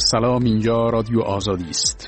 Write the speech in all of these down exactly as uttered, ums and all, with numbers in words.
سلام، اینجا رادیو آزادی است.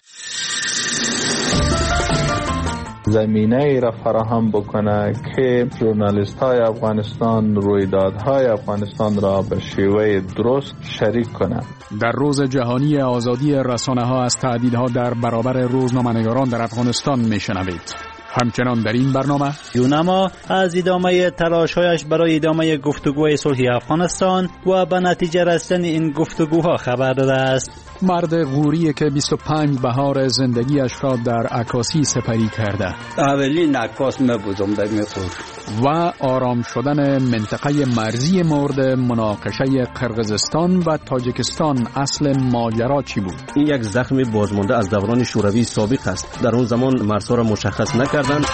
زمینه ای را فراهم بکنه که ژورنالیست های افغانستان رویدادهای افغانستان را به شیوه درست شریک کنه. در روز جهانی آزادی رسانه ها از تهدیدها در برابر روزنامه‌نگاران در افغانستان میشنوید. همچنان در این برنامه یونما از ادامه تلاش‌هایش برای ادامه گفتگوی صلح افغانستان و به نتیجه رسیدن این گفتگوها خبر داده است. مرد غوری که بیست و پنج بهار زندگیش را در عکاسی سپری کرده. اولین عکاس من بودم در میخور. و آرام شدن منطقه مرزی مورد مناقشه قرقیزستان و تاجیکستان. اصل ماجرا چی بود؟ این یک زخم بازمانده از دوران شوروی سابق است. در اون زمان مرزها را مشخص نکردند.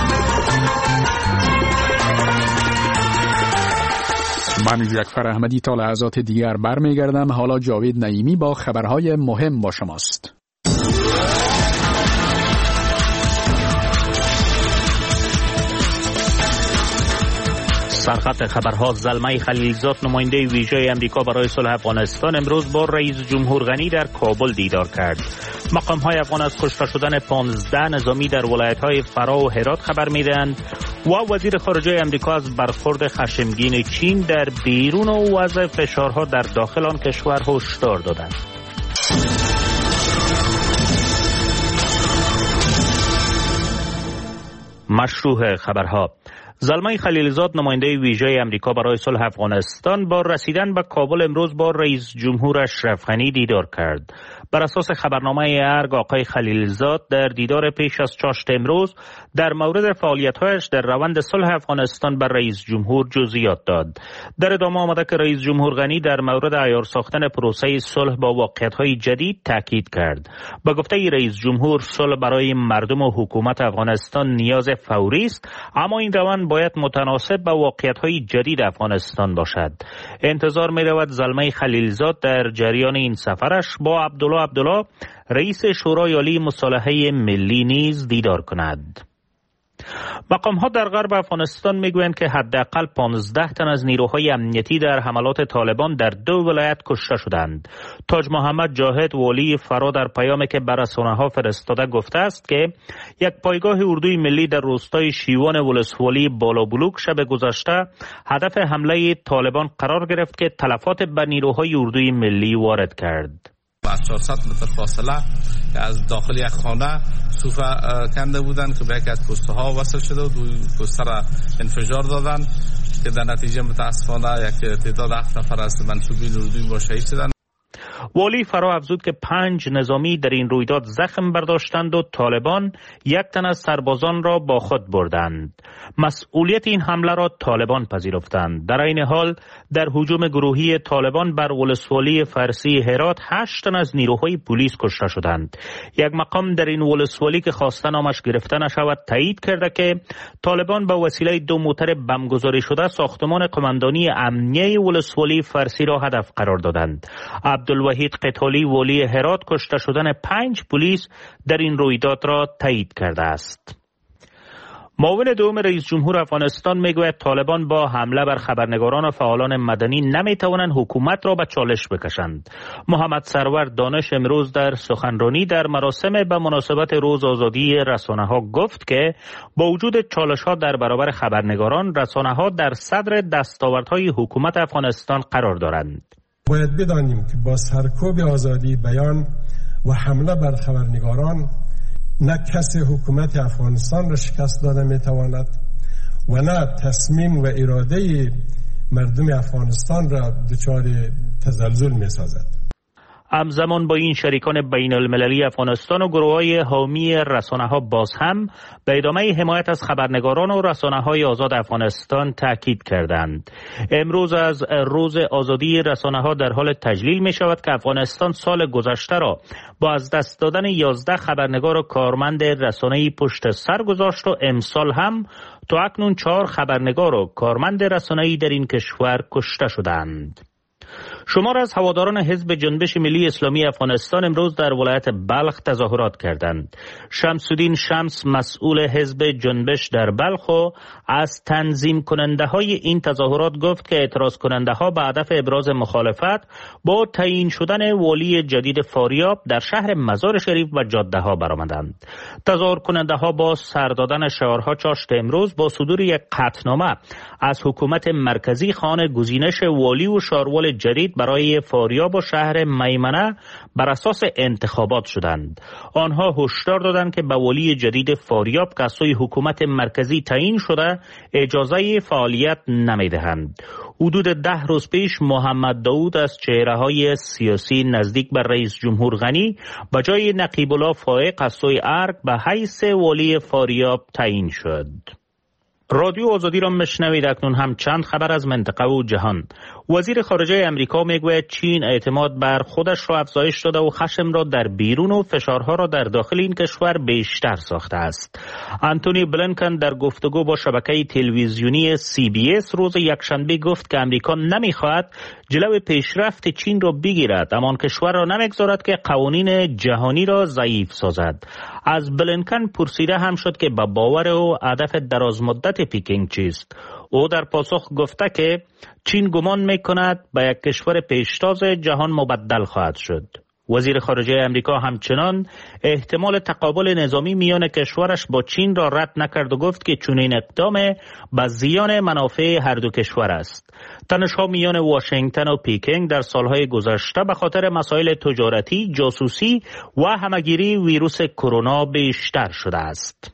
من جعفر احمدی تا لحظات دیگر برمیگردم. حالا جاوید نعیمی با خبرهای مهم با شماست. سرخط خبرها. زلمه خلیلزاد نماینده ویژه امریکا برای صلح افغانستان امروز با رئیس جمهور غنی در کابل دیدار کرد. مقام‌های افغان از کشته شدن پانزده نظامی در ولایت‌های فرا و هرات خبر می‌دهند و وزیر خارجه امریکا از برخورد خشمگین چین در بیرون و وضع فشارها در داخل آن کشور هشدار دادند. مشروع خبرها. زلمه خلیلزاد نماینده ویژه امریکا برای صلح افغانستان با رسیدن به کابل امروز با رئیس جمهور اشرف غنی دیدار کرد. بر اساس خبرنامه ارگ آقای خلیلزاد در دیدار پیش از چاشت امروز در مورد فعالیت‌هایش در روند صلح افغانستان بر رئیس جمهور جزئیات داد. در ادامه آمده که رئیس جمهور غنی در مورد عیار ساختن پروسه صلح با واقعیت‌های جدید تاکید کرد. با گفته رئیس جمهور صلح برای مردم و حکومت افغانستان نیاز فوری است، اما این روند باید متناسب با واقعیت‌های جدید افغانستان باشد. انتظار می‌رود زلمه خلیلزاد در جریان این سفرش با عبدالله عبدالله رئیس شورای عالی مصالحه ملی نیز دیدار کند. مقام‌ها در غرب افغانستان میگویند که حداقل پانزده تن از نیروهای امنیتی در حملات طالبان در دو ولایت کشته شدند. تاج محمد جاهد والی فرا در پیامی که بر رسانه‌ها فرستاده گفته است که یک پایگاه اردوی ملی در روستای شیوان ولسوالی بالابلوک شب گذشته هدف حمله طالبان قرار گرفت که تلفات به نیروهای اردوی ملی وارد کرد. از چهارصد متر فاصله از داخل یک خانه سوفه کنده بودند که به یک از پوسته ها وصل شده و دوی پوسته را انفجار دادند که در نتیجه متاسفانه یک تعداد هفت نفر از منسوبین اردوی با شهید شدند. والی فرا افزود که پنج نظامی در این رویداد زخم برداشتند و طالبان یک تن از سربازان را با خود بردند. مسئولیت این حمله را طالبان پذیرفتند. در این حال در هجوم گروهی طالبان بر ولسوالی فارسی هرات هشت تن از نیروهای پلیس کشته شدند. یک مقام در این ولسوالی که خواسته نامش گرفته نشود تایید کرده که طالبان با وسیله دو موتر بمبگذاری شده ساختمان قماندانی امنیه ولسوالی فارسی را هدف قرار دادند. عبدالوحید قتالی والی هرات کشته شدن پنج پلیس در این رویداد را تایید کرده است. معاون دوم رئیس جمهور افغانستان میگوید طالبان با حمله بر خبرنگاران و فعالان مدنی نمیتوانند حکومت را به چالش بکشند. محمد سرور دانش امروز در سخنرانی در مراسم به مناسبت روز آزادی رسانه ها گفت که با وجود چالش ها در برابر خبرنگاران، رسانه ها در صدر دستاوردهای حکومت افغانستان قرار دارند. باید بدانیم که با سرکوب آزادی بیان و حمله بر خبرنگاران نه کسی حکومت افغانستان را شکست داده میتواند و نه تصمیم و اراده مردم افغانستان را دچار تزلزل میسازد. همزمان با این شریکان بین المللی افغانستان و گروه‌های حامی رسانه‌ها باز هم به ادامه حمایت از خبرنگاران و رسانه‌های آزاد افغانستان تاکید کردند. امروز از روز آزادی رسانه‌ها در حال تجلیل می شود که افغانستان سال گذشته را با از دست دادن یازده خبرنگار و کارمند رسانه‌ای پشت سر گذاشت و امسال هم تا اکنون چهار خبرنگار و کارمند رسانه‌ای در این کشور کشته شدند. شمار از هواداران حزب جنبش ملی اسلامی افغانستان امروز در ولایت بلخ تظاهرات کردند. شمس‌الدین شمس مسئول حزب جنبش در بلخ از تنظیم کننده های این تظاهرات گفت که اعتراض کننده ها به هدف ابراز مخالفت با تعیین شدن والی جدید فاریاب در شهر مزار شریف و جاده ها برآمدند. تظاهر کننده ها با سر دادن شعارها چاشت امروز با صدور یک قطعنامه از حکومت مرکزی خواهان گزینش والی و شاروال جدید برای فاریاب و شهر میمنه بر اساس انتخابات شدند. آنها هشدار دادند که به والی جدید فاریاب که از سوی حکومت مرکزی تعیین شده اجازه فعالیت نمیدهند. حدود ده روز پیش محمد داود از چهره‌های سیاسی نزدیک به رئیس جمهور غنی به جای نقیب الله فائق از سوی ارگ به حیث والی فاریاب تعیین شد. رادیو آزادی را میشنوید. اکنون هم چند خبر از منطقه و جهان. وزیر خارجه امریکا میگوید چین اعتماد بر خودش را افزایش داده و خشم را در بیرون و فشارها را در داخل این کشور بیشتر ساخته است. آنتونی بلینکن در گفتگو با شبکه تلویزیونی سی بی اس روز یکشنبه گفت که امریکا نمیخواهد جلو پیشرفت چین را بگیرد، اما آن کشور را نمیگذارد که قوانین جهانی را ضعیف سازد. از بلینکن پرسیده هم شد که با باور او هدف درازمدت پیکینگ چیست. او در پاسخ گفته که چین گمان میکند به یک کشور پیشتاز جهان مبدل خواهد شد. وزیر خارجه امریکا همچنان احتمال تقابل نظامی میان کشورش با چین را رد نکرد و گفت که چنین اقدام به زیان منافع هر دو کشور است. تنش‌ها میان واشنگتن و پیکینگ در سالهای گذشته به خاطر مسائل تجارتی، جاسوسی و همگیری ویروس کرونا بیشتر شده است.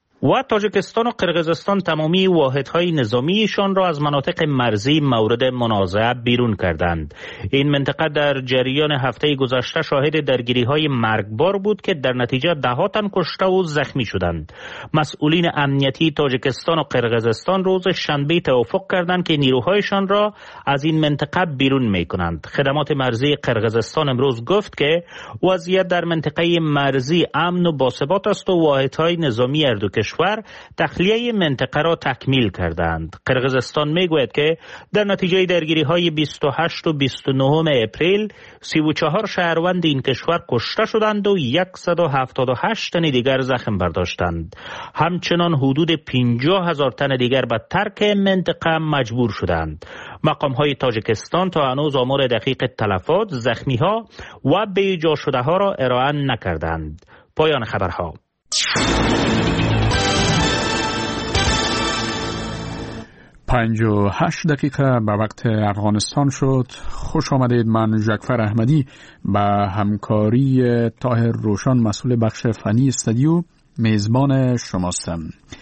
و تاجیکستان و قرقیزستان تمامی واحدهای نظامیشان را از مناطق مرزی مورد منازعه بیرون کردند. این منطقه در جریان هفته گذشته شاهد درگیری‌های مرگبار بود که در نتیجه ده‌ها تن کشته و زخمی شدند. مسئولین امنیتی تاجیکستان و قرقیزستان روز شنبه توافق کردند که نیروهایشان را از این منطقه بیرون می‌کنند. خدمات مرزی قرقیزستان امروز گفت که وضعیت در منطقه مرزی امن و باثبات است و واحدهای نظامی هر دو کشور تخلیه منطقه را تکمیل کردند. قرقیزستان میگوید که در نتیجه درگیری های بیست و هشت و بیست و نه اپریل سی و چهار شهروند این کشور کشته شدند و صد و هفتاد و هشت تن دیگر زخم برداشتند. همچنان حدود پنجاه هزار تن دیگر به ترک منطقه مجبور شدند. مقام های تاجیکستان تا هنوز آمار دقیق تلفات، زخمی ها و بیجا شده ها را ارائه نکردند. پایان خبرها. پنج و هشت دقیقه به وقت افغانستان شد. خوش آمدید. من جعفر احمدی به همکاری طاهر روشن مسئول بخش فنی استودیو میزبان شماستم.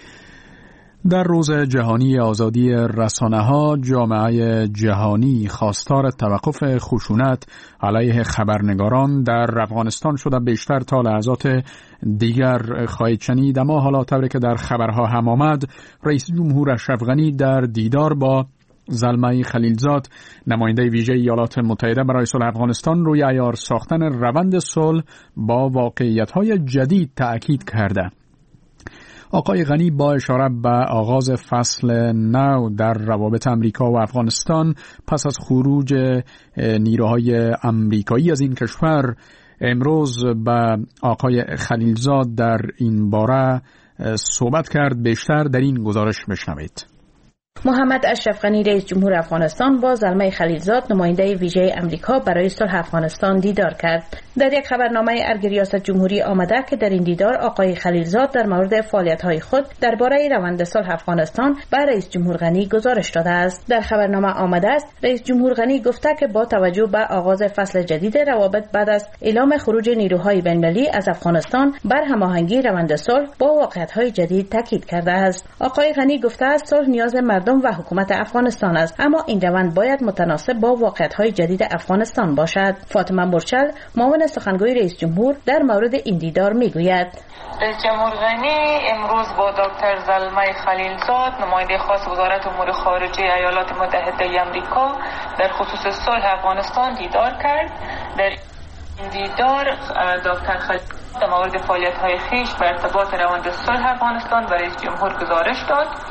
در روز جهانی آزادی رسانه‌ها، جامعه جهانی خواستار توقف خشونت علیه خبرنگاران در افغانستان شده. بیشتر تا لحظات دیگر خواهید شنید. اما حالا طوری که در خبرها هم آمد، رئیس جمهور اشرف غنی در دیدار با زلمه خلیلزاد نماینده ویژه ایالات متحده برای صلح افغانستان روی عیار ساختن روند صلح با واقعیت‌های جدید تأکید کرده. آقای غنی با اشاره به آغاز فصل نو در روابط امریکا و افغانستان پس از خروج نیروهای امریکایی از این کشور، امروز به آقای خلیلزاد در این باره صحبت کرد. بیشتر در این گزارش بشنوید. محمد اشرف غنی رئیس جمهور افغانستان با زلمه خلیلزاد نماینده ویژه امریکا برای صلح افغانستان دیدار کرد. در یک خبرنامه ارگ ریاست جمهوری آمده که در این دیدار آقای خلیلزاد در مورد فعالیت‌های خود درباره روند صلح افغانستان به رئیس جمهور غنی گزارش داده است. در خبرنامه آمده است رئیس جمهور غنی گفته که با توجه به آغاز فصل جدید روابط بعد از اعلام خروج نیروهای بین‌المللی از افغانستان بر هماهنگی روند صلح با واقعیت‌های جدید تاکید کرده است. آقای غنی گفته است صلح نیاز مردم و حکومت افغانستان است، اما این روند باید متناسب با واقعیت‌های جدید افغانستان باشد. فاطمه مرچل معاون سخنگوی رئیس جمهور در مورد این دیدار میگوید رئیس جمهور غنی امروز با دکتر زلمه خلیلزاد نماینده خاص وزارت امور خارجه ایالات متحده آمریکا در خصوص صلح افغانستان دیدار کرد. در این دیدار دکتر خلیلزاد در مورد فعالیت‌های خویش بر ارتباط روند صلح افغانستان به رئیس جمهور گزارش داد.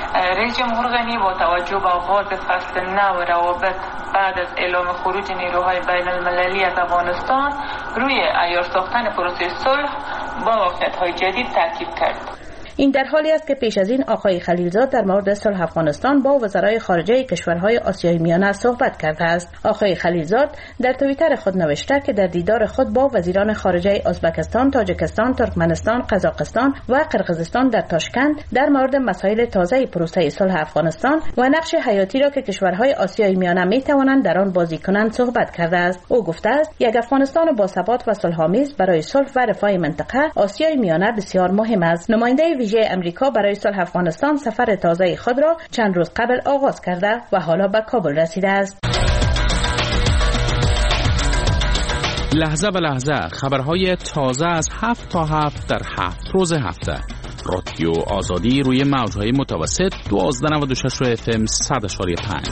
رئیس جمهور غنی با توجه به آغاز فصل نو روابط بعد از اعلام خروج نیروهای بین المللی از افغانستان روی عیار ساختن پروسه صلح با واقعیت‌های جدید تاکید کرد. این در حالی است که پیش از این آقای خلیلزاد در مورد صلح افغانستان با وزرای خارجه کشورهای آسیای میانه صحبت کرده است. آقای خلیلزاد در توییتر خود نوشته که در دیدار خود با وزیران خارجه ازبکستان، تاجیکستان، ترکمنستان، قزاقستان و قرقیزستان در تاشکند در مورد مسائل تازه پروسه صلح افغانستان و نقش حیاتی را که کشورهای آسیای میانه می توانند در آن بازی کنند صحبت کرده است. او گفته است یک افغانستان با ثبات و صلح‌آمیز برای صلح و رفاه منطقه آسیای میانه بسیار مهم است. نماینده ویژه امریکا برای صلح افغانستان سفر تازه خود را چند روز قبل آغاز کرده و حالا به کابل رسیده است. لحظه به لحظه خبرهای تازه از هفت تا هفت در هفت روز هفته. رادیو آزادی روی موجهای متوسط دوازده نود و شش اف ام صد و پنج.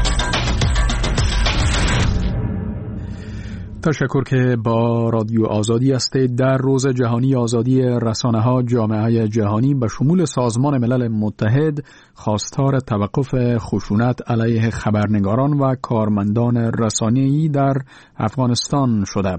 تشکر که با رادیو آزادی هستید. در روز جهانی آزادی رسانه‌ها، جامعه جهانی به شمول سازمان ملل متحد خواستار توقف خشونت علیه خبرنگاران و کارمندان رسانه‌ای در افغانستان شده.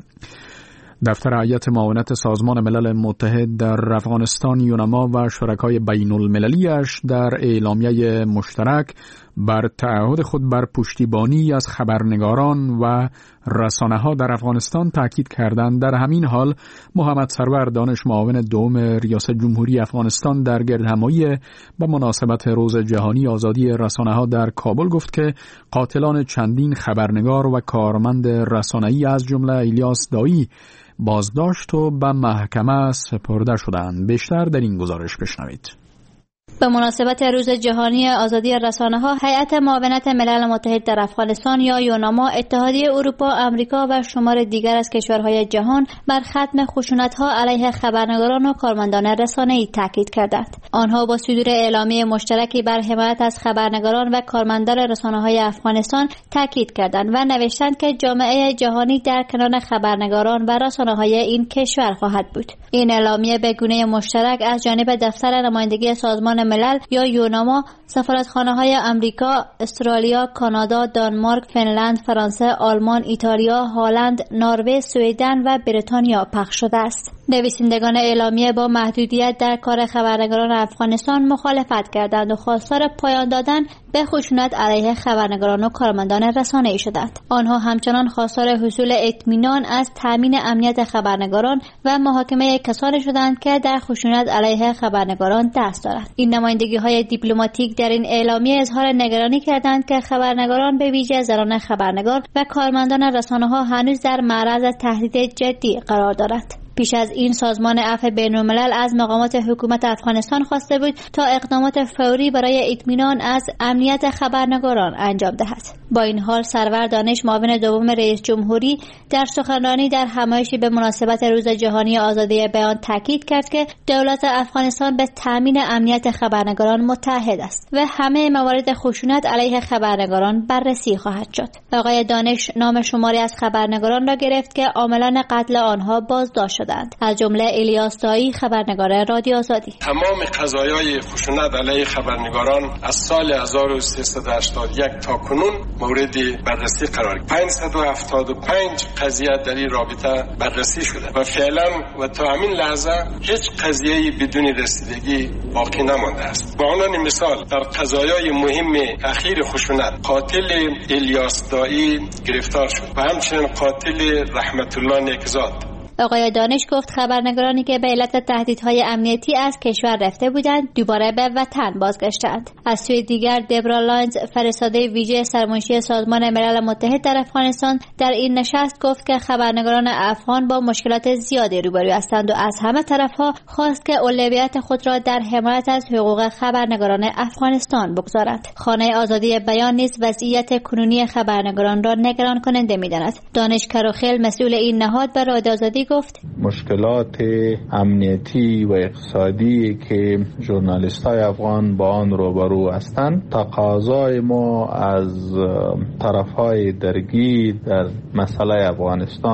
دفتر هیئت معاونت سازمان ملل متحد در افغانستان یونما و شرکای بین المللیش در اعلامیه مشترک بر تعهد خود بر پشتیبانی از خبرنگاران و رسانه‌ها در افغانستان تاکید کردند. در همین حال محمد سرور، دانش معاون دوم ریاست جمهوری افغانستان، در گردهمایی به مناسبت روز جهانی آزادی رسانه‌ها در کابل گفت که قاتلان چندین خبرنگار و کارمند رسانه‌ای از جمله الیاس دایی بازداشت و به محکمه سپرده شدند. بیشتر در این گزارش بشنوید. به مناسبت روز جهانی آزادی رسانه‌ها، هیئت معاونت ملل متحد در افغانستان یا یوناما، اتحادیه اروپا، آمریکا و شمار دیگر از کشورهای جهان بر ختم خشونت‌ها علیه خبرنگاران و کارمندان رسانه‌ای تاکید کردند. آنها با صدور اعلامیه مشترکی بر حمایت از خبرنگاران و کارمندان رسانه‌های افغانستان تاکید کردند و نوشتند که جامعه جهانی در کنار خبرنگاران و رسانه‌های این کشور خواهد بود. این اعلامیه به گونه مشترک از جانب دفتر نمایندگی سازمان ملل یا یوناما، سفارتخانه‌های آمریکا، استرالیا، کانادا، دانمارک، فنلند، فرانسه، آلمان، ایتالیا، هلند، نروژ، سوئدن و بریتانیا پخش شده است. نویسندگان اعلامیه با محدودیت در کار خبرنگاران افغانستان مخالفت کردند و خواستار پایان دادن به خشونت علیه خبرنگاران و کارمندان رسانه‌ای شدند. آنها همچنان خواستار حصول اطمینان از تامین امنیت خبرنگاران و محاکمه کسانی شدند که در خشونت علیه خبرنگاران دست دارند. این نمایندگی‌های دیپلماتیک در این اعلامیه اظهار نگرانی کردند که خبرنگاران، به ویژه زنان خبرنگار و کارمندان رسانه‌ها، هنوز در معرض تهدید جدی قرار دارند. پیش از این سازمان عفو بین‌الملل از مقامات حکومت افغانستان خواسته بود تا اقدامات فوری برای اطمینان از امنیت خبرنگاران انجام دهد. با این حال سرور دانش، معاون دوم رئیس جمهوری، در سخنرانی در همایشی به مناسبت روز جهانی آزادی بیان تاکید کرد که دولت افغانستان به تامین امنیت خبرنگاران متحد است و همه موارد خشونت علیه خبرنگاران بررسی خواهد شد. آقای دانش نام شماری از خبرنگاران را گرفت که عاملان قتل آنها بازداشت شدند، از جمله الیاس دایی، خبرنگار رادیو آزادی. تمام قضایای خشونت علیه خبرنگاران از سال هزار و سیصد و هشتاد و یک تا کنون مورد بررسی قرار گرفت. پانصد و هفتاد و پنج قضیه در این رابطه بررسی شده و فعلا و تا همین لحظه هیچ قضیه‌ای بدون رسیدگی باقی نمانده است. به عنوان مثال در قضایای مهم اخیر خشونت، قاتل الیاس دایی گرفتار شد و همچنین قاتل رحمت الله نیکزاد. آقای دانش گفت خبرنگارانی که به علت تهدیدهای امنیتی از کشور رفته بودند دوباره به وطن بازگشتند. از سوی دیگر دبرا لاینز، فرستاده ویژه سرمنشی سازمان ملل متحد در افغانستان، در این نشست گفت که خبرنگاران افغان با مشکلات زیادی روبرو هستند و از همه طرفها خواست که اولویت خود را در حمایت از حقوق خبرنگاران افغانستان بگذارند. خانه آزادی بیان نیز وضعیت کنونی خبرنگاران را نگران کننده می‌داند. دانش کروخیل، مسئول این نهاد، به رادیو آزادی گفت مشکلات امنیتی و اقتصادی که ژورنالیست‌های افغان با آن روبرو هستند، تقاضای ما از طرف‌های درگیر در مسئله افغانستان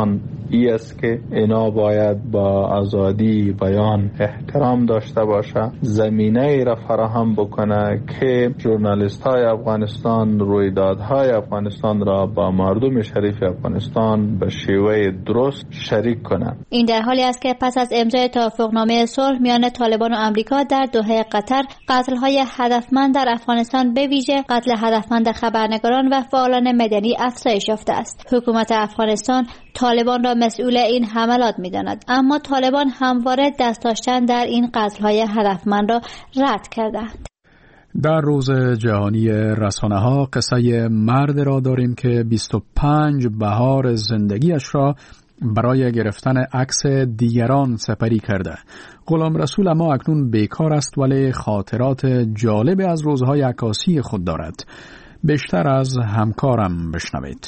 ای است که اینا باید با آزادی بیان احترام داشته باشه، زمینه ای را فراهم بکنه که ژورنالیست های افغانستان رویدادهای افغانستان را با مردم شریف افغانستان به شیوه درست شریک کنند. این در حالی است که پس از امضای توافقنامه صلح میان طالبان و آمریکا در دوحه قطر، قتل‌های هدفمند در افغانستان به ویژه قتل هدفمند خبرنگاران و فعالان مدنی افزایش یافته است. حکومت افغانستان طالبان را مسئول این حملات می‌داند، اما طالبان همواره دست داشتن در این قتل‌های هدفمند را رد کردند. در روز جهانی رسانه‌ها قصه مرد را داریم که بیست و پنج بهار زندگیش را برای گرفتن عکس دیگران سپری کرده. غلام رسول اما اکنون بیکار است ولی خاطرات جالب از روزهای عکاسی خود دارد. بیشتر از همکارم بشنوید.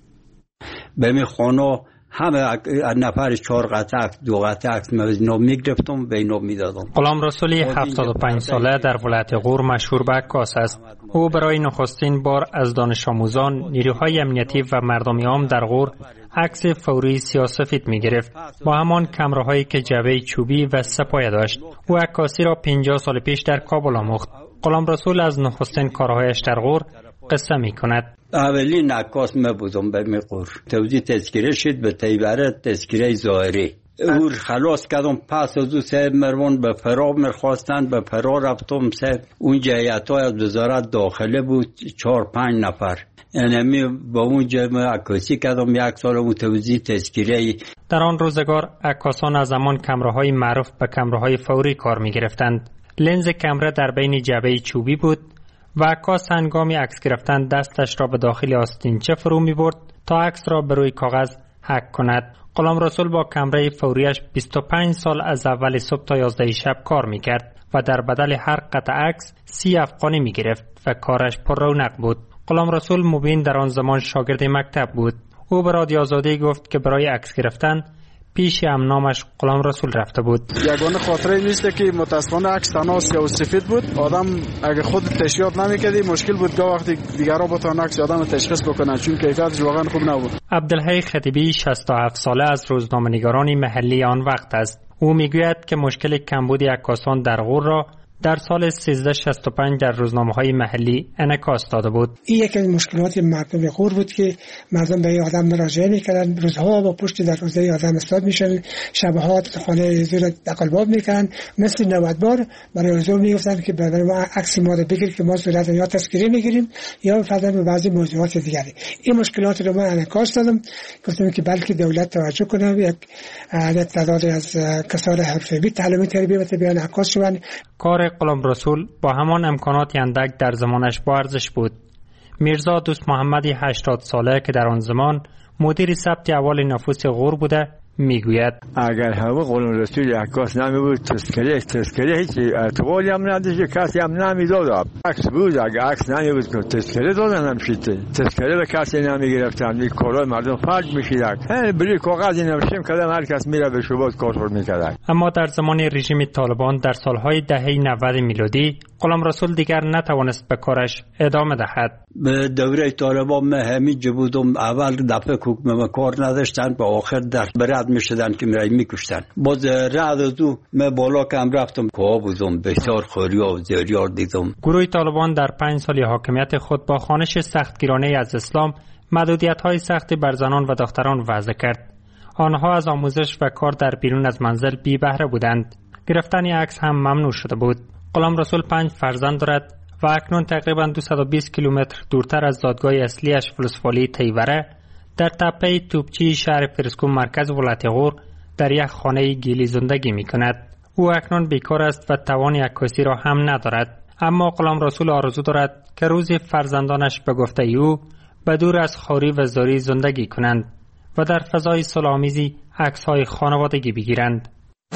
به می خانه همه نفر چهار قطعه دو قطعه عکس ما میگرفتم به اینا میدادم. غلام رسولی هفتاد و پنج ساله در ولایت غور مشهور به عکاس است. او برای نخستین بار از دانش آموزان، نیروهای امنیتی و مردم عام در غور عکس فوری سیاه‌سفید میگرفت با همان کامراهایی که جعبه چوبی و سپایه داشت. او عکاسی را پنجاه سال پیش در کابل آموخت. غلام رسول از نخستین کارهایش در غور قصه می کند. اولین عکاس ما بودم به میقور. توزیع تذکره شد به تیبره تذکره ظاهری. او خلاص کردم پس از او سه مروان به فرار میخواستند، به فرار رفتم. سه اون جهیت‌های از وزارت داخله بود، چهار پنج نفر. یعنی با اون جمع عکاسی کردم یک سال اون توزیع تذکره. در آن روزگار عکاسان از همان کامراهای معروف به کامراهای فوری کار می گرفتند. لنز کامرا در بین جعبه چوبی بود و عکاس هنگامی عکس گرفتن دستش را به داخل آستینچه فرو می برد تا عکس را به روی کاغذ حک کند. غلام رسول با کامرای فوریش بیست و پنج سال از اول صبح تا یازده شب کار می کرد و در بدل هر قطعه عکس سی افغانی می گرفت و کارش پر رونق بود. غلام رسول مبین در آن زمان شاگرد مکتب بود. او به رادیو آزادی گفت که برای عکس گرفتن پیش امنامش غلام رسول رفته بود. یگانه خاطره نیست که متاسفانه عکس تنها سیاه و سفید بود. آدم اگه خود تشریحات نمیکردی مشکل بود که وقتی دیگران بتونن عکس آدم تشخیص بکنن، چون کیفیتش واقعا خوب نبود. عبدالحی خطیبی شصت و هفت ساله از روزنامه‌نگاران محلی آن وقت است. او میگوید که مشکل کمبود عکاسان در غور را در سال سیزده شصت و پنج در روزنامه‌های محلی انعکاس داده بود. این یکی از مشکلات مردم غور بود که مردم به آدم مراجعه می‌کردند، روزها با پشت در روزه آدم استاد میشن، شبها تو خانه زیر دقلباب می‌کردند، مثل نود بار برای حضور میگفتند که برای ما عکس ما رو بگیر که ما صورت یا تذکره میگیریم یا فرضاً به بعضی موضوعات دیگری. این مشکلات رو من انعکاس دادم، گفتم که بلکه دولت توجه کنه، یک عدد تعداد از کسان حرفه‌ای تعلیمی تربیت و بیان عکاس شوند. کار غلام رسول با همان امکانات اندک در زمانش با ارزش بود. میرزا دوست محمدی هشتاد ساله که در آن زمان مدیر ثبت احوال نفوس غور بوده میگوید اگر هوا غلام رسول عکاس نمی بود تذکره تذکره هیچ اعتباری هم نداشت، کسی هم نمیداد. عکس بود، اگر عکس نمی بود که تذکره دادن نمیشد، تذکره به کسی نمیگرفتن، این کارهای مردم فرق میشید. هر بری کاغذی نوشتیم کردم هر کس میره به شبات کار میکرد. اما در زمان رژیم طالبان در سالهای دهه نود میلادی غلام رسول دیگر نتوانست به کارش ادامه دهد. به دوره طالبان من همینجا بودم، اول دفعه کوک کار نداشتن، به آخر در برد میشدن که میرای میکشتن. باز رد دو من بالا کم رفتم که بودم بسیار خوری و زیریار دیدم. گروه طالبان در پنج سال حاکمیت خود با خوانش سختگیرانه از اسلام محدودیت های سختی بر زنان و دختران وضع کرد. آنها از آموزش و کار در بیرون از منزل بی بهره بودند. گرفتن عکس هم ممنوع شده بود. غلام رسول پنج فرزند دارد و اکنون تقریباً دویست و بیست کیلومتر دورتر از زادگاه اصلیش فلسفالی تیوره در تپه توپچی شهر فرسکو مرکز ولایت غور در یک خانه گیلی زندگی می کند. او اکنون بیکار است و توان عکاسی را هم ندارد. اما غلام رسول آرزو دارد که روزی فرزندانش به گفته او به دور از خواری و زاری زندگی کنند و در فضای صلح‌آمیزی عکس‌های خانوادگی بگیرند.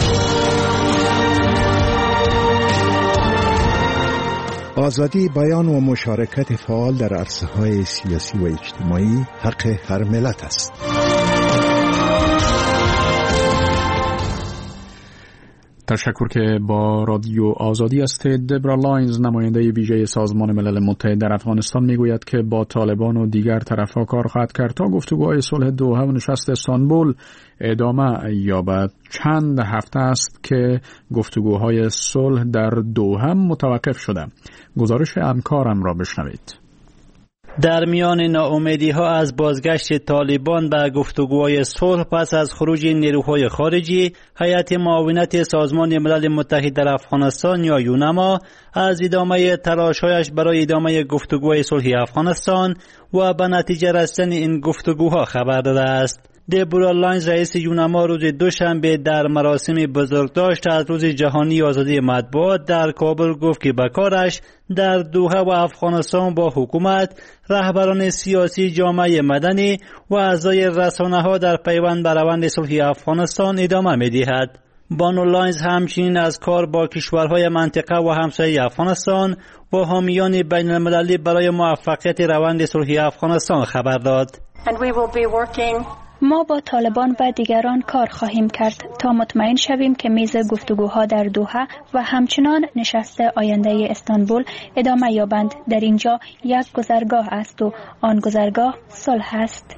آزادی بیان و مشارکت فعال در عرصه‌های سیاسی و اجتماعی حق هر ملت است. تشکر که با رادیو آزادی هستید. دبرا لاینز نماینده ویژه سازمان ملل متحد در افغانستان میگوید که با طالبان و دیگر طرف‌ها کار خواهد کرد تا گفتگوهای صلح دوحه و نشست استانبول ادامه یابد. چند هفته است که گفتگوهای صلح در دوحه متوقف شده. گزارش همکارم را بشنوید. در میان ناامیدی ها از بازگشت طالبان به گفتگوهای صلح پس از خروج نیروهای خارجی، هیئت معاونت سازمان ملل متحد در افغانستان یا یونما از ادامه تلاش‌هایش برای ادامه گفتگوهای صلح افغانستان و به نتیجه رسیدن این گفتگوها خبر داده است. دبرا لاینز رئیس یونما روز دوشنبه در مراسم بزرگداشت از روز جهانی آزادی مطبوعات در کابل گفت که به کارش در دوحه و افغانستان با حکومت، رهبران سیاسی، جامعه مدنی و اعضای رسانه‌ها در پیوند به روند صلح افغانستان ادامه می‌دهد. بانو لاینز همچنین از کار با کشورهای منطقه و همسایه افغانستان و حامیان بین المللی برای موفقیت روند صلح افغانستان خبر داد. ما با طالبان و دیگران کار خواهیم کرد تا مطمئن شویم که میز گفتگوها در دوحه و همچنان نشست آینده استانبول ادامه یابند. در اینجا یک گذرگاه است و آن گذرگاه صلح است.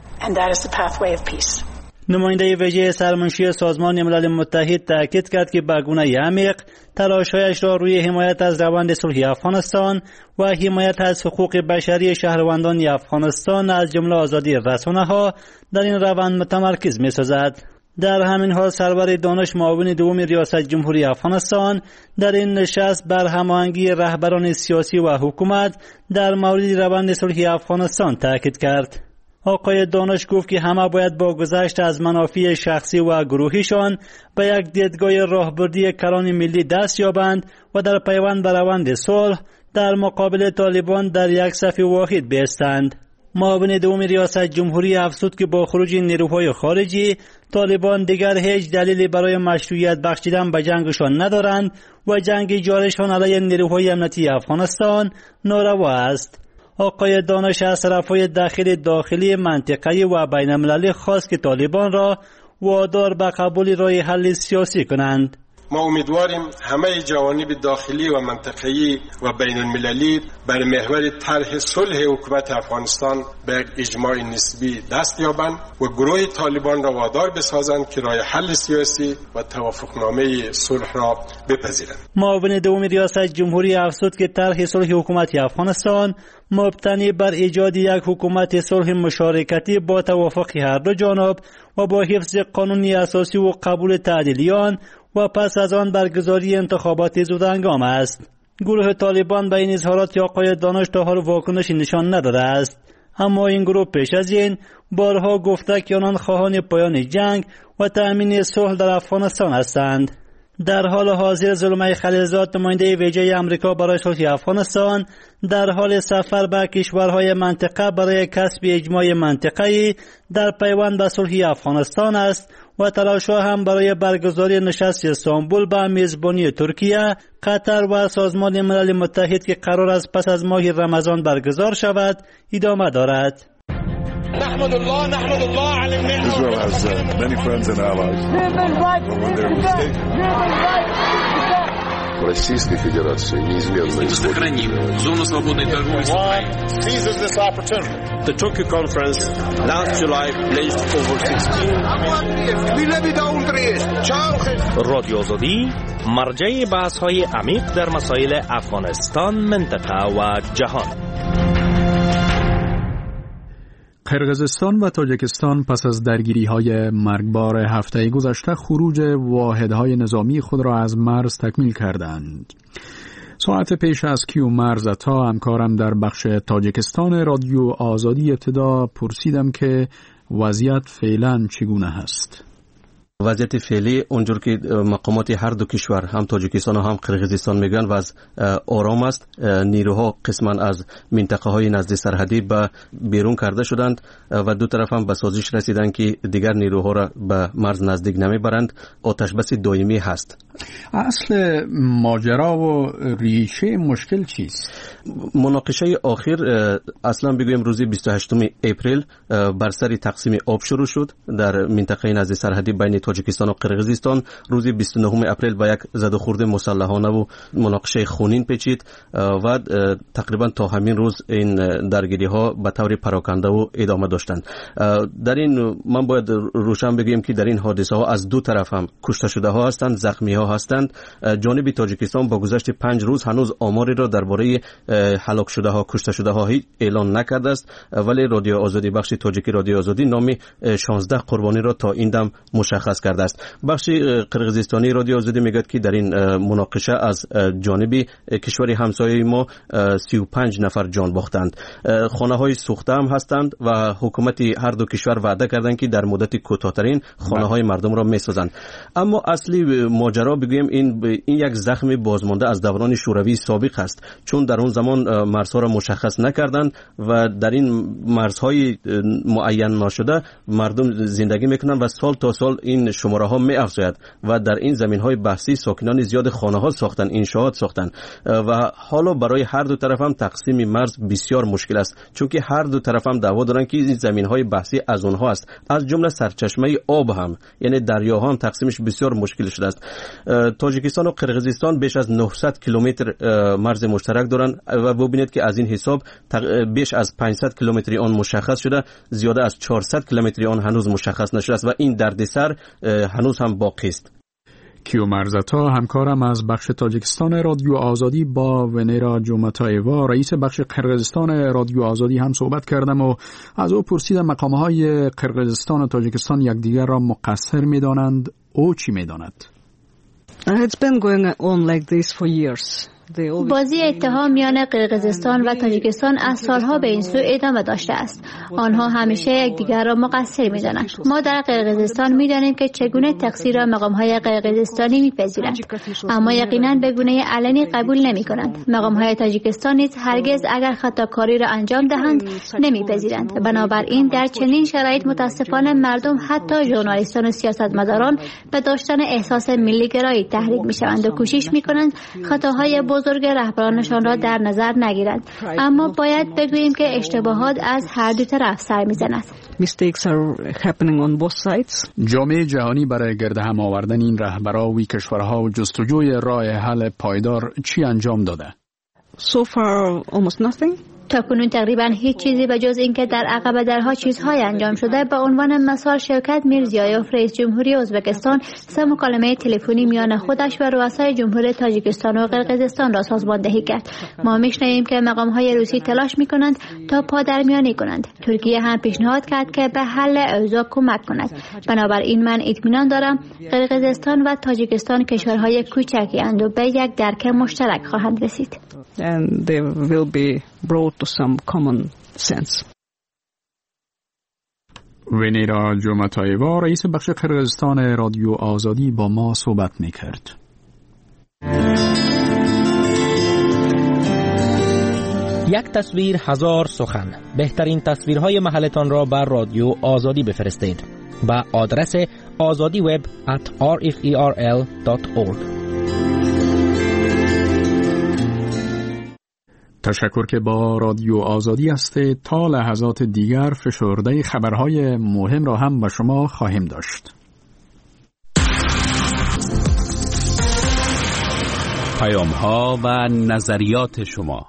نماینده ویژه سرمنشی سازمان ملل متحد تاکید کرد که به گونه عمیق تلاش‌هایش را روی حمایت از روند صلح افغانستان و حمایت از حقوق بشری شهروندان افغانستان از جمله آزادی رسانه‌ها در این روند متمرکز می‌سازد. در همین حال سرور دانش معاون دوم ریاست جمهوری افغانستان در این نشست بر هماهنگی رهبران سیاسی و حکومت در مورد روند صلح افغانستان تاکید کرد. آقای دانش گفت که همه باید با گذشت از منافع شخصی و گروهیشان به یک دیدگاه راهبردی کلان ملی دست یابند و در پیوند به روند صلح در مقابل طالبان در یک صف واحد بایستند. معاون دوم ریاست جمهوری افزود که با خروج نیروهای خارجی طالبان دیگر هیچ دلیلی برای مشروعیت بخشیدن به جنگشان ندارند و جنگ جارشان علیه نیروهای امنیتی افغانستان ناروا است. آقای دانش از طرفهای داخل داخلی منطقه‌ای و بین المللی خواست که طالبان را وادار به قبول راه حل سیاسی کنند. ما امیدواریم همه جوانب داخلی و منطقه‌ای و بین المللی بر محور طرح صلح حکومت افغانستان به اجماع نسبی دست یابند و گروه طالبان را وادار بسازند که راه حل سیاسی و توافقنامه صلح را بپذیرند. معاون دوم ریاست جمهوری افزود که طرح صلح حکومت افغانستان مبتنی بر ایجاد یک حکومت صلح مشارکتی با توافق هر دو جانب و با حفظ قانونی اساسی و قبول تعدیلیان و پس از آن برگزاری انتخابات زودهنگام است. گروه طالبان به این اظهارات آقای دانش تا حال واکنشی نشان نداده است، اما این گروه پیش از این بارها گفته که آنان خواهان پایان جنگ و تأمین صلح در افغانستان هستند. در حال حاضر زلمه خلیلزاد نماینده ویژه امریکا برای صلح افغانستان در حال سفر به کشورهای منطقه برای کسب اجماع منطقه‌ای در پیوند به صلح افغانستان است و تلاش‌ها هم برای برگزاری نشست استانبول به میزبانی ترکیه، قطر و سازمان ملل متحد که قرار است پس از ماه رمضان برگزار شود ادامه دارد. نحمد الله نحمد الله على النعمة. Israel has uh, many friends and allies. When they're mistaken. Российской Федерации неизменно сохраним зону свободной торговли с Украиной. Seizes this opportunity. The Tokyo conference last July pledged over sixteen. رادیو آزادی مرجع بحث‌های عمیق در مسائل افغانستان، منطقه و جهان. قرقیزستان و تاجیکستان پس از درگیری‌های مرگبار هفته گذشته خروج واحدهای نظامی خود را از مرز تکمیل کردند. ساعت پیش از کیو مرزتا همکارم در بخش تاجیکستان رادیو آزادی ابتدا پرسیدم که وضعیت فعلا چگونه هست. وضعیت فعلی اونجور که مقامات هر دو کشور هم تاجیکستان و هم قرقیزستان میگن وضع آرام است. نیروها قسما از منطقه های نزد سرحدی به بیرون کرده شدند و دو طرف هم به سازش رسیدند که دیگر نیروها را به مرز نزدیک نمیبرند. آتش بس دائمی هست. اصل ماجرا و ریشه مشکل چیست؟ مناقشه آخر اصلا بگویم روز بیست و هشتم اپریل بر سر تقسیم آب شروع شد در منطقه نزد سرحدی بین تاجیکستان و قرقیزستان روز بیست و نهم اپریل با یک زد و خورد مسلحانه و مناقشه خونین پیچید و تقریبا تا همین روز این درگیری ها به طور پراکنده و ادامه داشتند. در این من باید روشن بگیم که در این حادثه ها از دو طرف هم کشته شده ها هستند، زخمی ها هستند. جانب تاجیکستان با گذشت پنج روز هنوز آماری را درباره هلاک شده ها، کشته شده ها اعلان نکرده است، ولی رادیو آزادی، بخش تاجیکی رادیو آزادی نام شانزده قربانی را تا این دم مشخص کرده است. بخش قرقیزستانی رادیو آزادی میگه که در این مناقشه از جانب کشور همسایه ما سی و پنج نفر جان باختند. خانه های سوخته هم هستند و حکومت هر دو کشور وعده کردند که در مدت کوتاه‌ترین خانه های مردم را میسازند. اما اصلی ماجرا بگویم این این یک زخم بازمانده از دوران شوروی سابق است، چون در اون زمان مرزها را مشخص نکردند و در این مرزهای معین نشده مردم زندگی میکنند و سال تا سال این شماره ها می افزاید و در این زمین های بحثی ساکنان زیاد خانه ها ساختن، انشاءات ساختن و حالا برای هر دو طرف هم تقسیم مرز بسیار مشکل است، چون که هر دو طرف هم دعوا دارن که این زمین های بحثی از اونها است، از جمله سرچشمه آب هم، یعنی دریاها هم تقسیمش بسیار مشکل شده است. تاجیکستان و قرقیزستان بیش از نهصد کیلومتر مرز مشترک دارند و ببینید که از این حساب بیش از پانصد کیلومتری آن مشخص شده، زیاده از چهارصد کیلومتری آن هنوز مشخص نشده است و این دردسر هنوز هم باقی است. کیومرزتا همکارم از بخش تاجیکستان رادیو آزادی با ونیرا جومتایوا رئیس بخش قرقیزستان رادیو آزادی هم صحبت کردم و از او پرسیدم مقامهای قرقیزستان و تاجیکستان یکدیگر را مقصر می‌دانند او چی می‌داند؟ It's been going on like this for years. بازی اتهام میان قرقیزستان و تاجیکستان از سالها به این سو ادامه داشته است. آنها همیشه یکدیگر را مقصر می‌دانند. ما در قرقیزستان می‌دانیم که چگونه تقصیر را مقام‌های قرقیزستانی می‌پذیرند، اما یقیناً به گونه علنی قبول نمی‌کنند. مقام‌های تاجیکستان نیز هرگز اگر خطاکاری را انجام دهند نمی‌پذیرند. بنابراین در چنین شرایط متأسفانه مردم، حتی ژورنالیستان و سیاستمداران، به داشتن احساس ملی‌گرایی تحریک می‌شوند و کوشش می‌کنند خطاهای بزرگ رهبرانشان را در نظر نگیرند. اما باید بگوییم که اشتباهات از هر دو طرف سر می‌زند. Mistakes are happening on both sides. جامعه جهانی برای گرد هم آوردن این رهبران کشورها و جستجوی راه حل پایدار چی انجام داده؟ So far almost nothing. تا کنون تقریبا هیچ چیزی به جز اینکه در عقب درها چیزهای انجام شده. به عنوان مثال شرکت میرزیایوف رئیس جمهوری ازبکستان سه مکالمه تلفنی میان خودش و رؤسای جمهور تاجیکستان و قرقیزستان را سازماندهی کرد. ما میشنویم که مقام‌های روسی تلاش میکنند تا پادرمیانی کنند. ترکیه هم پیشنهاد کرد که به حل اوضاع کمک کند. بنابراین من اطمینان دارم قرقیزستان و تاجیکستان کشورهای کوچکی اند و به یک درک مشترک خواهند رسید. And they will be brought to some common sense. ونیرا جومتایوا رئیس بخش قرقیزستان رادیو آزادی با ما صحبت میکرد. یک تصویر هزار سخن. بهترین تصویرهای محلتان را بر رادیو آزادی بفرستید با آدرس آزادی وب at r f e r l dot org. تشکر که با رادیو آزادی هستید. تا لحظات دیگر فشرده خبرهای مهم را هم با شما خواهیم داشت. پیام‌ها و نظریات شما.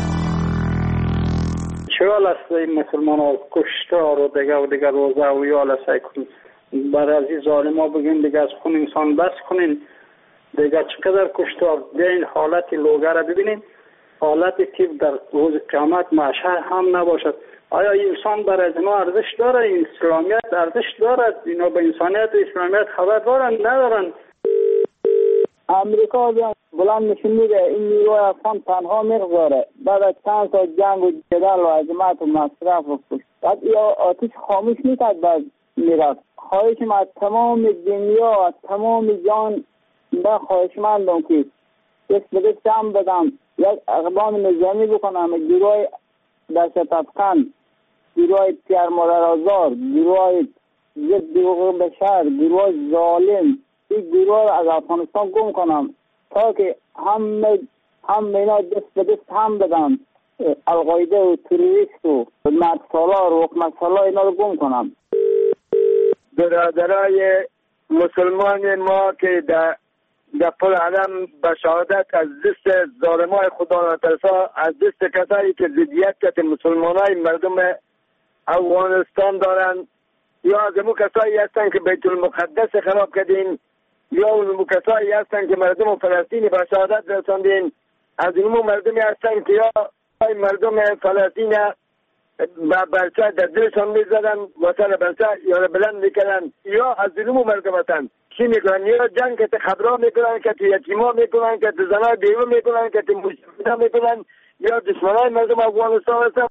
چرا است این مسلمان ها کشتار و دیگه و دیگه روزه و یال سعی کنید برای از این ظالم ها بگین دیگه از خون انسان بس کنین دیگه چقدر کشتار بیاین حالت لوگه را ببینین، حالت تیب در روز قیامت محشر هم نباشد. آیا انسان برای اینا ارزش داره؟ این اسلامیت ارزش دارد؟ اینا به انسانیت و اسلامیت خبر دارن ندارن؟ امریکا بلند نشون میده این نیروی افغان تنها میگذاره بعد از چند سال جنگ و جدل و هجمت و مصرف و کشت بعد یا آتش خاموش میکرد بعد میرفت. خواهشم از تمام دنیا از تمام جان به خواهشمندم که دست به دست هم بدم، یک اقدام نظامی بکنم. گروه دست افغان، گروه پیار مادر آزار، گروه ضد حقوق بشر، گروه ظالم، این گروه از افغانستان گم کنم تا که همه هم اینا دست به دست هم بدم. القاعده و تروریست و مرد سالار و حکمت سالار اینا رو گم کنم. برادرای مسلمان ما که در در پل علم به شهادت از دست ظالمای خدا نترسا، از دست کسایی که ضدیت کت مسلمانای مردم افغانستان دارن، یا از امو کسایی هستن که بیت المقدس خراب کردین، یا اون کسایی هستن که مردم فلسطینی به شهادت رساندین، از امو مردمی هستن که یا مردم فلسطین با برچه در دلشان میزدن و سر برچه یا را بلند میکنن، یا از امو مردم هستن چی میکنن؟ یا جنگ که خبرها میکنن، که یتیما میکنن، که زنای بیوه میکنن، که مجرمین میکنن، یا دشمنای مردم افغانستان هستن.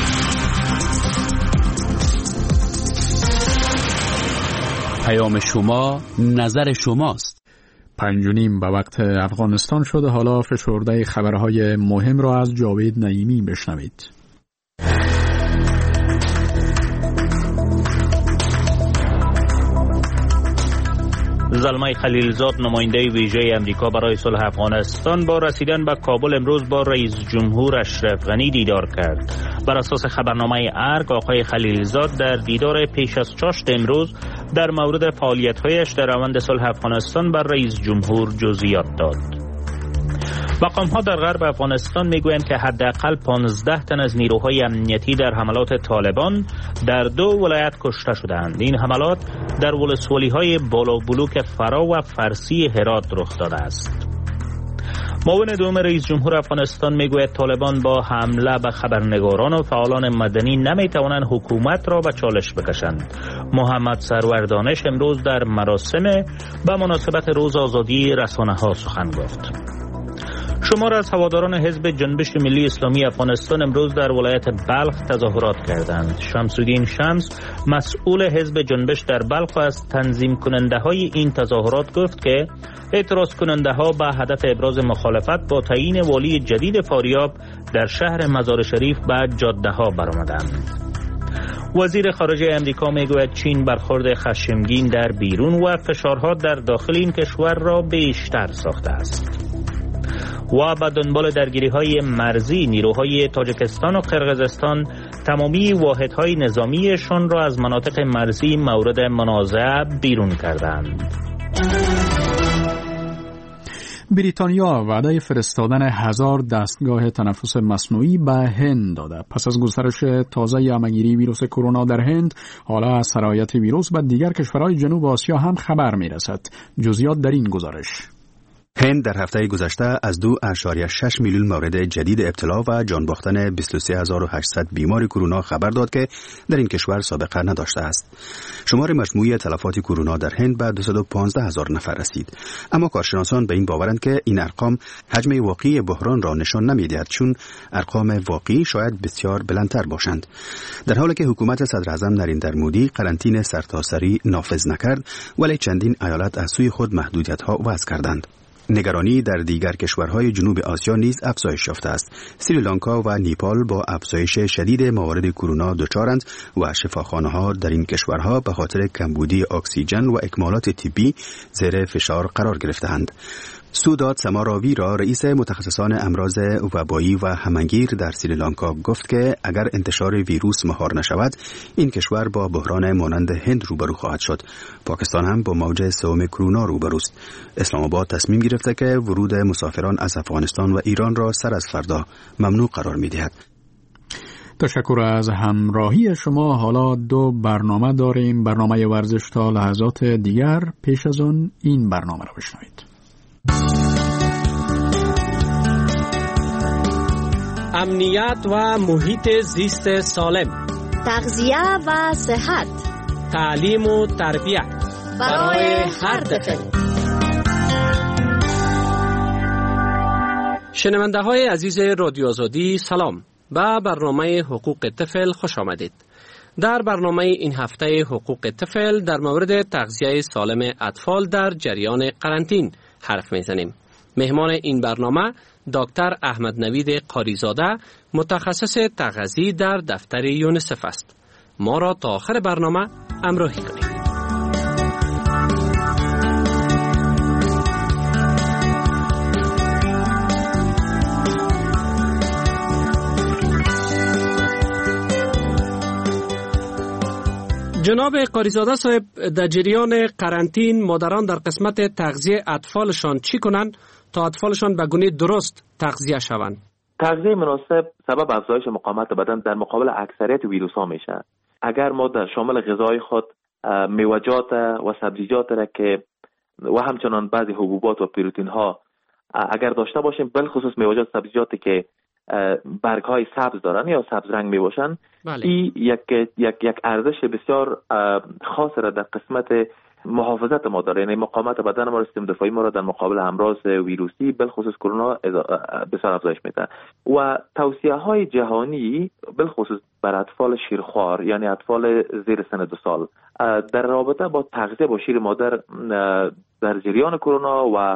پیام شما، نظر شماست. پنج و نیم به وقت افغانستان شده. حالا فشرده خبرهای مهم را از جاوید نعیمی بشنوید. زلمه خلیلزاد نماینده ویژه امریکا برای صلح افغانستان با رسیدن به کابل امروز با رئیس جمهور اشرف غنی دیدار کرد. بر اساس خبرنامه ارگ، آقای خلیلزاد در دیدار پیش از چاشت امروز در مورد فعالیت‌هایش در روند صلح افغانستان بر رئیس جمهور جزئیات داد. مقام‌ها در غرب افغانستان میگویند که حداقل پانزده تن از نیروهای امنیتی در حملات طالبان در دو ولایت کشته شدند. این حملات در ولسوالی‌های بالا بلوک فرا و فرسی هرات رخ داده است. معاون دوم رئیس جمهور افغانستان میگوید طالبان با حمله به خبرنگاران و فعالان مدنی نمیتوانند حکومت را به چالش بکشند. محمد سرور دانش امروز در مراسم به مناسبت روز آزادی رسانه‌ها سخن گفت. شمار از هواداران حزب جنبش ملی اسلامی افغانستان امروز در ولایت بلخ تظاهرات کردند. شمس‌الدین شمس، مسئول حزب جنبش در بلخ، از تنظیم کننده های این تظاهرات گفت که اعتراض کننده ها به هدف ابراز مخالفت با تعیین والی جدید فاریاب در شهر مزار شریف به جاده ها برآمدند. وزیر خارجه امریکا میگوید چین برخورد خشمگین در بیرون و فشارها در داخل این کشور را بیشتر ساخته است. و به دنبال درگیری‌های مرزی، نیروهای تاجیکستان و قرقیزستان تمامی واحدهای نظامیشان را از مناطق مرزی مورد منازعه بیرون کردند. بریتانیا وعده فرستادن هزار دستگاه تنفس مصنوعی به هند داده. پس از گسترش تازه همه‌گیری ویروس کرونا در هند، حالا از سرایت ویروس به دیگر کشورهای جنوب آسیا هم خبر می‌رسد. جزئیات در این گزارش. هند در هفته گذشته از دو ممیز شش میلیون مورد جدید ابتلا و جان باختن بیست و سه هزار و هشتصد بیمار کرونا خبر داد که در این کشور سابقه نداشته است. شمار مجموعی تلفات کرونا در هند به دویست و پانزده هزار نفر رسید. اما کارشناسان به این باورند که این ارقام حجم واقعی بحران را نشان نمی‌دهد، چون ارقام واقعی شاید بسیار بلندتر باشند. در حالی که حکومت صدر اعظم نریندر مودی قرنطینه سرتاسری نافذ نکرد، ولی چندین ایالت از سوی خود محدودیت‌ها وضع کردند. نگرانی در دیگر کشورهای جنوب آسیا نیز افزایش یافته است. سریلانکا و نیپال با افزایش شدید موارد کرونا دچارند و شفاخانه‌ها در این کشورها به خاطر کمبودی اکسیژن و اکمالات طبی زیر فشار قرار گرفته‌اند. سوداد سماراوی را رئیس متخصصان امراض وبایی و همگیر در سریلانکا گفت که اگر انتشار ویروس مهار نشود، این کشور با بحران مانند هند روبرو خواهد شد. پاکستان هم با موج سوم کرونا روبروست. اسلام آباد تصمیم گرفته که ورود مسافران از افغانستان و ایران را سر از فردا ممنوع قرار می‌دهد. تشکر از همراهی شما. حالا دو برنامه داریم. برنامه ورزش تا لحظات دیگر. پیش از اون این برنامه را بشنوید. امنیت و محیط زیست سالم، تغذیه و صحت، تعلیم و تربیت برای هر طفل. شنونده های عزیز رادیو آزادی، سلام. به برنامه حقوق طفل خوش آمدید. در برنامه این هفته حقوق طفل در مورد تغذیه سالم اطفال در جریان قرنطین حرف میزنیم. مهمان این برنامه دکتر احمد نوید قاریزاده، متخصص تغذیه در دفتر یونیسف است. ما را تا آخر برنامه همراهی کنید. جناب قاریزاده صاحب، در جریان قرنطین مادران در قسمت تغذیه اطفالشان چی کنند تا اطفالشان به گونه درست تغذیه شوند؟ تغذیه مناسب سبب افزایش مقاومت بدن در مقابل اکثریت ویروس ها میشه. اگر ما در شامل غذای خود میوه‌جات و سبزیجات را که و همچنان بعضی حبوبات و پروتئین ها اگر داشته باشیم، بالخصوص میوه‌جات سبزیجاتی که برگ های سبز دارن یا سبز رنگ می باشن، بله. این یک یک یک ارزش بسیار خاص را در قسمت محافظت ما داره، یعنی مقاومت بدن ما، سیستم دفاعی ما را در مقابل امراض ویروسی بالخصوص کرونا بسیار افزایش میده. و توصیه های جهانی بالخصوص بر اطفال شیرخوار، یعنی اطفال زیر سن دو سال، در رابطه با تغذیه با شیر مادر در جریان کرونا و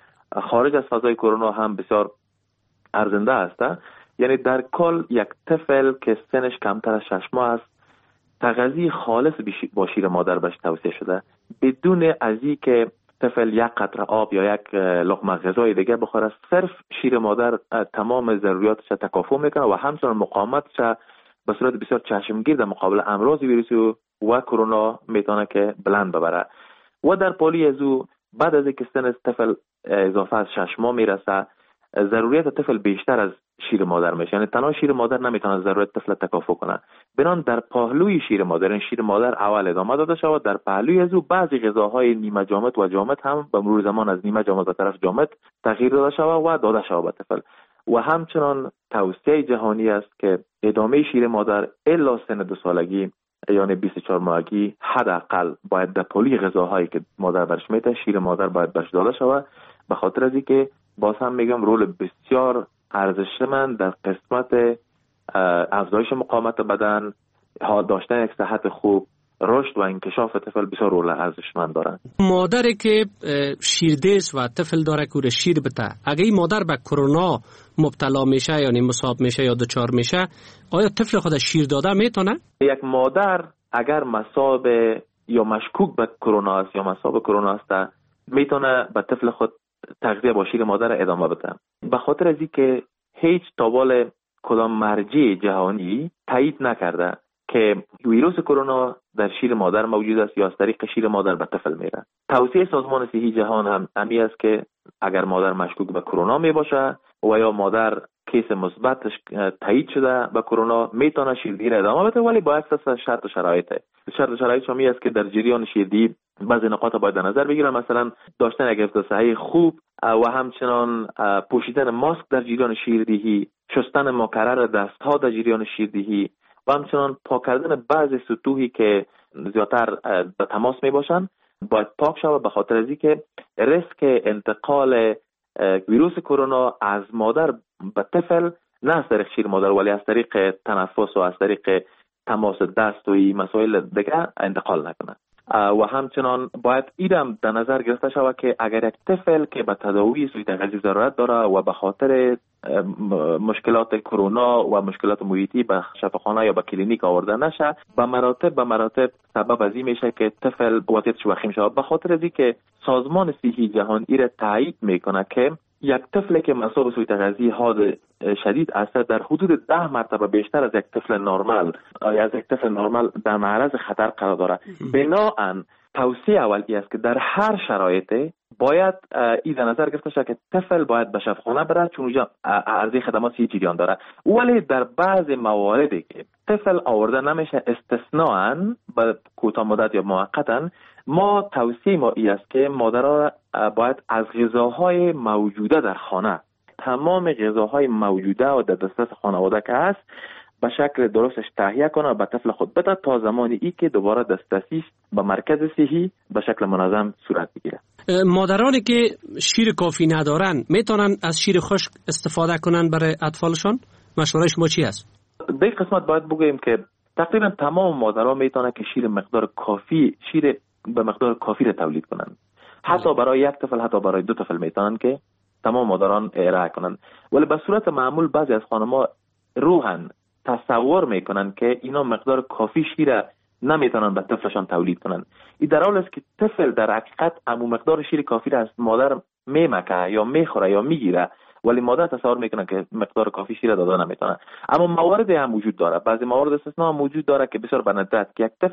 خارج از فضای کرونا هم بسیار ارزنده است. یعنی در کل یک طفل که سنش کمتر از شش ماه است، تغذیه خالص با شیر مادر بهش توصیه شده، بدون از این که طفل یک قطره آب یا یک لقمه غذای دیگه بخوره. صرف شیر مادر تمام ضروریاتش تکافو میکنه و همچنان مقاومتش به صورت بسیار چشمگیر در مقابل امراض ویروسی و کرونا میتونه که بلند ببره. و در پالی از او بعد از اینکه سن طفل اضافه از شش ماه میرسه، ضروریات طفل بیشتر از شیر مادر میشه، یعنی تنها شیر مادر نمیتونه ضرورت طفل تکافو کنه. بنان در پهلوی شیر مادر، این شیر مادر اول ادامه داده شود، در پهلوی از او بعضی غذاهای نیمه جامد و جامد هم به مرور زمان از نیمه جامد به طرف جامد تغییر داده شود و داده شود به طفل. و همچنان توصیه جهانی است که ادامه شیر مادر الا سن دو سالگی، یعنی بیست و چهار ماهگی، حداقل باید در پهلوی غذاهایی که مادر برش میده شیر مادر باید برش داده شود، به خاطر از اینکه باز هم میگم رول بسیار ارزشمند در قسمت افزایش مقاومت بدن، داشتن یک صحت خوب، رشد و انکشاف طفل بسیار رول ارزشمند دارند. مادری که شیردیس و طفل داره که شیر بده، اگه این مادر به کرونا مبتلا میشه یعنی مصاب میشه یا دچار میشه، آیا طفل خود شیر داده میتونه؟ یک مادر اگر مصاب یا مشکوک به کرونا است یا مصاب کرونا است، میتونه به طفل خود تغذیه با شیر مادر ادامه بده، به خاطر از اینکه هیچ تابال کدام مرجع جهانی تایید نکرده که ویروس کرونا در شیر مادر موجود است یا از طریق شیر مادر به طفل میره. توصیه سازمان صحی جهان هم امی است که اگر مادر مشکوک به کرونا می باشه و یا مادر کیس مثبتش تایید شده به کرونا، میتونه شیردهی ادامه بده، ولی با اساس شرط و شرایطه. شرط و شرایط شمی است که در جریان شیردهی بعضی نقاط باید در نظر بگیرن، مثلا داشتن یک حفظ صحی خوب و همچنان پوشیدن ماسک در جریان شیردهی، شستن مکرر دستها در جریان شیردهی و همچنان پاک کردن بعضی سطوحی که زیادتر به تماس می باشن باید پاک شود، به خاطر از اینکه ریسک انتقال ویروس کرونا از مادر به طفل نه از طریق شیر مادر ولی از طریق تنفس و از طریق تماس دست و این مسائل دیگه انتقال نکنه. و همچنان باید ایدم در نظر گرفته شود که اگر یک طفل که به تداوی سوی تغذیه ضرورت داره و به خاطر مشکلات کرونا و مشکلات محیطی به شفاخانه یا به کلینیک آورده نشه، به مراتب به مراتب سبب از این میشه که طفل وضعیتش وخیم شود، به خاطر از اینکه سازمان صحی جهان این را تایید میکنه که یک طفل که مصاب سوی تغذیه حاد شدید است در حدود ده مرتبه بیشتر از یک طفل نرمال یا از یک طفل نرمال در معرض خطر قرار داره. بنابراین توصیه اولی است که در هر شرایط باید این در نظر گرفته شود که طفل باید به شفاخانه بره، چون اونجا عرضه خدمات سی جریان داره. ولی در بعض مواردی که طفل آورده نمیشه، استثناءً به کوتاه مدت یا موقتاً، ما توصیه ما این است که مادرها باید از غذاهای موجوده در خانه، تمام غذاهای موجوده و در دسترس خانواده که هست، به شکل درستش تهیه کنه و به طفل خود بده تا زمانی ای که دوباره دسترسیش به مرکز صحی به شکل منظم صورت بگیره. مادرانی که شیر کافی ندارن میتونن از شیر خشک استفاده کنن برای اطفالشون؟ مشوره شما چی است؟ در این قسمت باید بگوییم که تقریبا تمام مادرها میتونن که شیر مقدار کافی شیر به مقدار کافی را تولید کنن. حتی برای یک طفل، حتی برای دو طفل میتونن که تمام مادران ارائه کنن. ولی به صورت معمول بعضی از خانم‌ها روحاً تصور میکنن که اینا مقدار کافی شیر نمیتونن به طفلشان تولید کنن. این در حالی است که طفل در حقیقت امو مقدار شیر کافی را از مادر میمکه یا میخوره یا میگیره، ولی مادر تصور میکنن که مقدار کافی شیر داده نمیتونه. اما موارد هم وجود داره، بعضی موارد استثنا هم وجود داره که بسیار به ندرت که یک طفل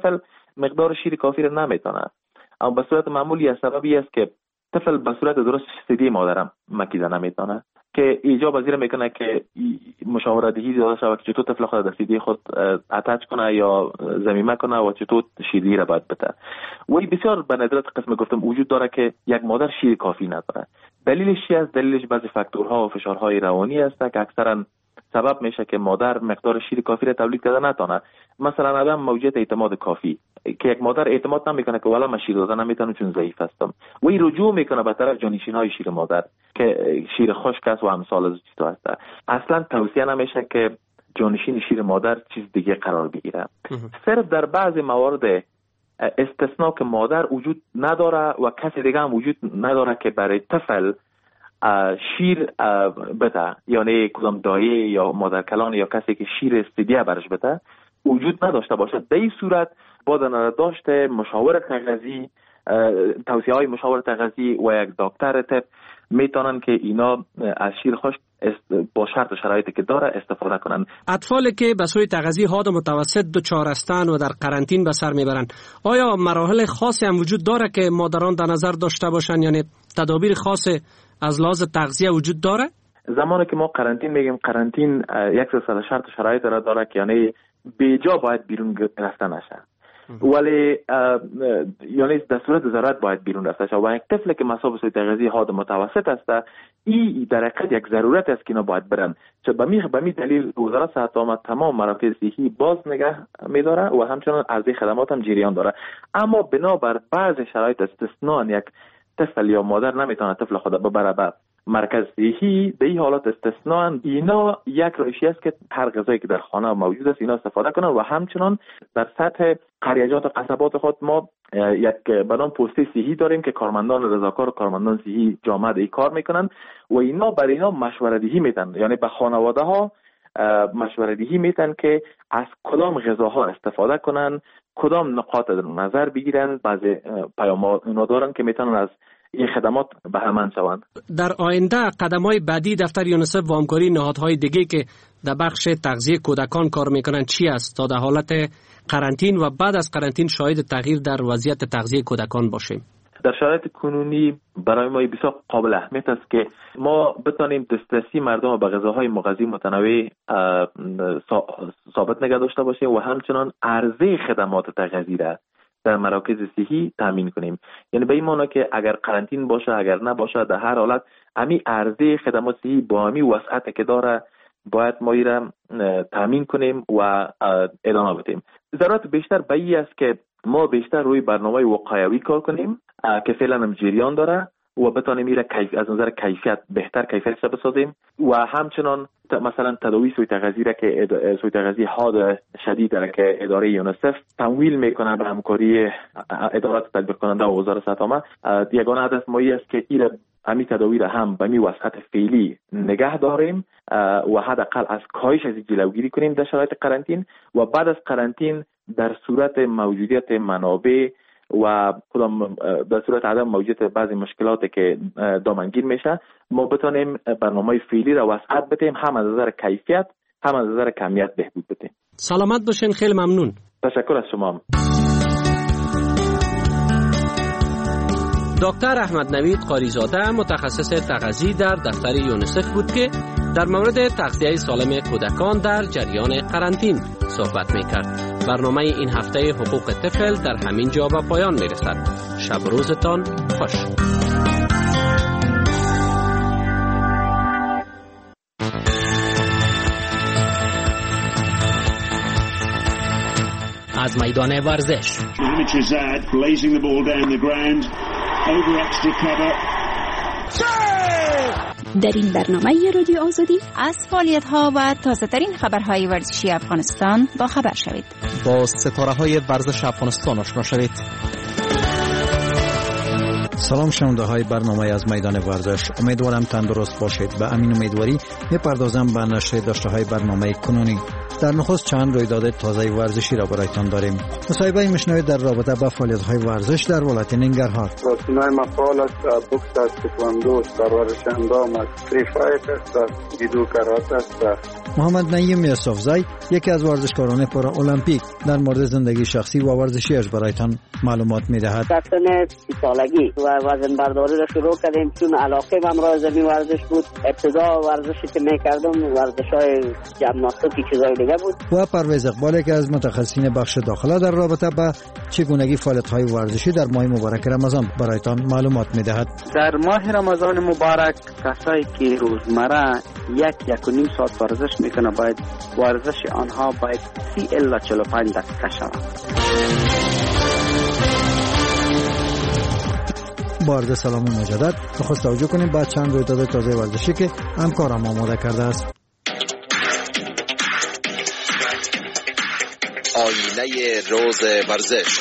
مقدار شیر کافی را نمیتونه. اما به صورت معمولی از سببی است که طفل به صورت درست ثدی مادرم مکیده نمیتونه که ایجاب از این میکنه که مشاوره دهی داده شود که چطور طفل خود در ثدی خود اتچ کنه یا ضمیمه کنه و چطور شیردهی را باید بده. و بسیار به ندرت قسم گفتم وجود داره که یک مادر شیر کافی نداره. دلیلش چی است؟ دلیلش بعضی فاکتورها و فشارهای روانی است که اکثرا سبب میشه که مادر مقدار شیر کافی را تولید کرده نتونه. مثلا عدم موجودیت اعتماد کافی که یک مادر اعتماد نمیکنه که والا من شیر دادن نمیتونم چون ضعیف هستم و این رجوع میکنه به طرف جانشین های شیر مادر که شیر خشک است و امثال از چیزا هست. اصلا توصیه نمیشه که جانشین شیر مادر چیز دیگه قرار بگیره. صرف در بعضی موارد استثناء که مادر وجود نداره و کسی دیگه هم وجود نداره که برای طفل شیر بده، یعنی کدام دایه یا مادر کلان یا کسی که شیر ثدیه برش بده وجود نداشته باشد، در این صورت با داشت مشاور تغذی، توصیه های مشاور تغذی و یک دکتر طب میتونن که اینا از شیر خشک با شرط و شرایطی که داره استفاده کنن. اطفالی که به سوی تغذیه حاد متوسط دچار هستند و در قرنطین به سر میبرند، آیا مراحل خاصی هم وجود داره که مادران در نظر داشته باشند؟ یعنی تدابیر خاص از لحاظ تغذیه وجود داره؟ زمانی که ما قرنطین میگیم، قرنطین یک سلسله شرط و شرایط را داره که یعنی بیجا باید بیرون رفته نشه، ولی یعنی در صورت ضرورت باید بیرون رفته شه و یک طفل که مصاب سوی تغذیه حاد متوسط است، این در حقیقت یک ضرورت است که اینا باید برن. چه به می به می دلیل وزارت صحت عامه تمام مراکز صحی باز نگه می‌داره و همچنان عرضه خدمات هم جریان داره. اما بنابر بعض شرایط استثناء یک طفل یا مادر نمیتونه طفل خود ببره به مرکز صحی، به این حالات استثناء اینا یک روشی است که هر غذایی که در خانه موجود است اینا استفاده کنن و همچنان در سطح قریجات و قصبات خود ما یک بدان پسته صحی داریم که کارمندان رضاکار و کارمندان صحی جامعه ای کار میکنن و اینا برای اینا مشوره دهی میتن، یعنی به خانواده ها مشوره دهی میتن که از کدام غذاها استفاده کنن، کدام نقاط نظر بگیرن. بعضی پیام‌ها اینا دارن که میتونن از این خدمات بهره‌مند شوند. در آینده قدم‌های بعدی دفتر یونیسف و همکاری نهادهای دیگه که در بخش تغذیه کودکان کار میکنن چی است تا در حالت قرنطین و بعد از قرنطین شاهد تغییر در وضعیت تغذیه کودکان باشیم؟ در شرایط کنونی برای ما بسیار قابل اهمیت است که ما بتانیم دسترسی مردم به غذاهای مغذی متنوع ثابت نگه داشته باشیم و همچنان عرضه خدمات تغذیه را در مراکز صحی تامین کنیم. یعنی به این معنی که اگر قرنطین باشه اگر نباشه در هر حالت امی عرضه خدمات صحی با امی وسعت که داره باید ما را تامین کنیم و ادامه بدیم. ضرورت بیشتر به این است که ما بیشتر روی برنامه وقایوی کار کنیم که فعلا هم جریان داره و بتانیم میره کیف از نظر کیفیت بهتر کیفیتش بسازیم و همچنان مثلا تداوی سوی تغذیه را که سوی تغذیه حاد شدید را که اداره یونیسف تمویل میکنه به همکاری ادارات تدبیر کننده و وزارت صحت عامه، یگانه هدف ما است که این امی تداوی را هم به می وسعت فعلی نگه داریم و حداقل از کاهش از جلوگیری کنیم در شرایط قرنطین و بعد از قرنطین در صورت موجودیت منابع و کدام در صورت عدم موجودیت بعضی مشکلاتی که دامنگیر میشه ما بتونیم برنامه فعلی را وسعت بدیم، هم از نظر کیفیت هم از نظر کمیت بهبود بدیم. سلامت باشین، خیلی ممنون. تشکر از شما. دکتر احمد نوید قاریزاده متخصص تغذیه در دفتر یونیسف بود که در مورد تغذیه سالم کودکان در جریان قرنطین صحبت میکرد. برنامه این هفته حقوق طفل در همین جا به پایان میرسد. شب روزتان خوش. از میدان ورزش در این برنامه رادیو آزادی از فعالیت‌ها و تازه‌ترین خبرهای ورزشی افغانستان با خبر شوید. با ستاره‌های ورزش افغانستان آشنا شوید. سلام شنونده های برنامه از میدان ورزش، امیدوارم تندرست باشید. به امین امیدواری میپردازم به نشر داشته های برنامه کنونی. در نخست چند رویداد تازه ورزشی را برایتان داریم. مصاحبه میشنوید در رابطه با فعالیت‌های ورزش در ولایت ننگرهار. راسنای مفعال است، بوکس است، تکواندو است، ورزش اندام است، فری فایت است، جودو کراته است. محمد نعیم یوسفزی یکی از ورزشکاران پارا المپیک در مورد زندگی شخصی و ورزشیش برایتان معلومات می‌دهد. در سن سی سالگی و وزن برداری را شروع کردیم چون علاقه من را زمین ورزش بود. ابتدا ورزشی که می‌کردم ورزش‌های ژیمناستیک چیزای دیگه بود. و پرویز اقبال که از متخصصین بخش داخله در رابطه با چگونگی فعالیت‌های ورزشی در ماه مبارک رمضان برایتان معلومات می‌دهد. در ماه رمضان مبارک کسایی که روزمره یک یک و نیم ساعت ورزش میکنه باید ورزش آنها باید سی الی چهل و پنج دقیقه شود. با عرض سلام مجدد بخواست توجه کنیم بعد چند رویداد تازه ورزشی که همکارم آماده کرده است. آینه روز ورزش.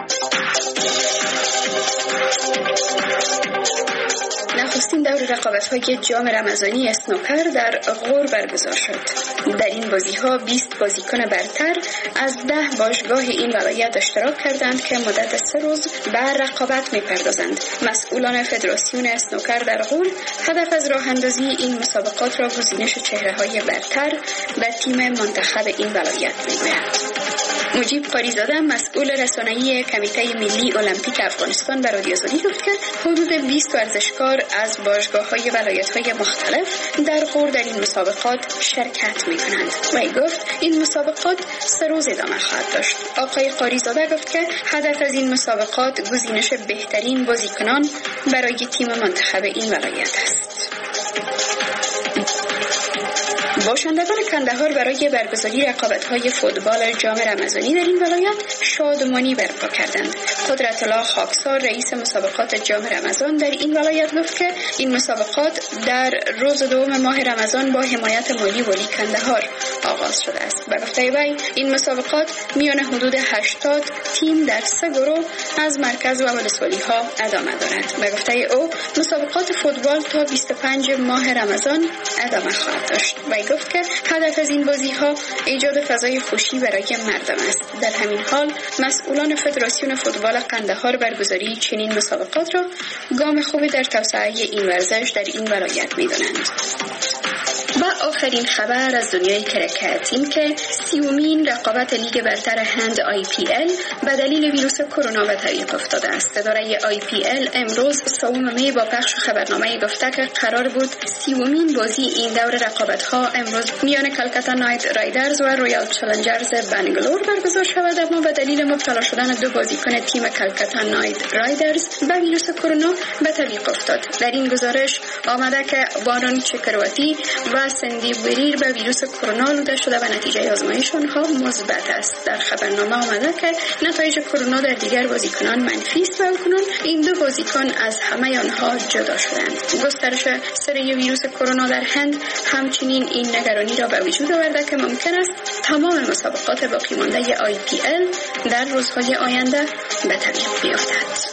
نخستین دور رقابت‌های جام رمضانی اسنوکر در غور برگزار شد. در این بازی‌ها بیست بازیکن برتر از ده باشگاه این ولایت اشتراک کردند که مدت سه روز بر رقابت می‌پردازند. مسئولان فدراسیون اسنوکر در غور هدف از راه اندازی این مسابقات را گزینش چهره‌های برتر به تیم منتخب این ولایت می‌گویند. مجیب قاریزاده مسئول رسانه‌ای کمیته ملی المپیک افغانستان به رادیو آزادی گفت که حدود بیست ورزشکار از باشگاه‌های ولایت‌های مختلف در غور در این مسابقات شرکت می‌کنند. وی گفت این مسابقات سه روز ادامه خواهد داشت. آقای قاریزاده گفت که هدف از این مسابقات گزینش بهترین بازیکنان برای تیم منتخب این ولایت است. باشندگان کندهار برای برگزاری رقابت‌های فوتبال جام رمضانی در این ولایت شادمانی برپا کردند. قدرت الله خاکسار رئیس مسابقات جام رمضان در این ولایت گفت که این مسابقات در روز دوم ماه رمضان با حمایت مالی ولی کندهار آغاز شده است. به گفته وی این مسابقات میان حدود هشتاد تیم در سه گروه از مرکز و ولسوالی‌ها ادامه دارد. به گفته او مسابقات فوتبال تا بیست و پنج ماه رمضان ادامه خواهد داشت. وی گفت که هدف از این بازی‌ها ایجاد فضای خوشی برای مردم است. در همین حال مسئولان فدراسیون فوتبال قندهار برگزاری چنین مسابقات را گام خوبی در توسعه این ورزش در این ولایت می‌دانند. و آخرین خبر از دنیای کرکت این که سیومین رقابت لیگ برتر هند آی پی ال به دلیل ویروس کرونا به تعویق افتاده است. اداره آی پی ال امروز سوم می با پخش خبرنامه گفته که قرار بود سیومین بازی این دور رقابت‌ها امروز میان کلکتا نایت رایدرز و رویال چالنجرز بنگلور برگزار شود، اما به دلیل مبتلا شدن دو بازیکن تیم کلکتا نایت رایدرز به ویروس کرونا به تعویق افتاد. در این گزارش آمده که وارون چکرواتی و سندی وریر به ویروس کرونا آلوده شده و نتیجه آزمایش آنها مثبت است. در خبرنامه آمده که نتایج کرونا در دیگر بازیکنان منفی است و اکنون این دو بازیکن از همه آنها جدا شدند. گسترش سری ویروس کرونا در هند همچنین این نگرانی را به وجود آورده که ممکن است تمام مسابقات باقی مانده آی پی ال در روزهای آینده به تعویق بیفتد.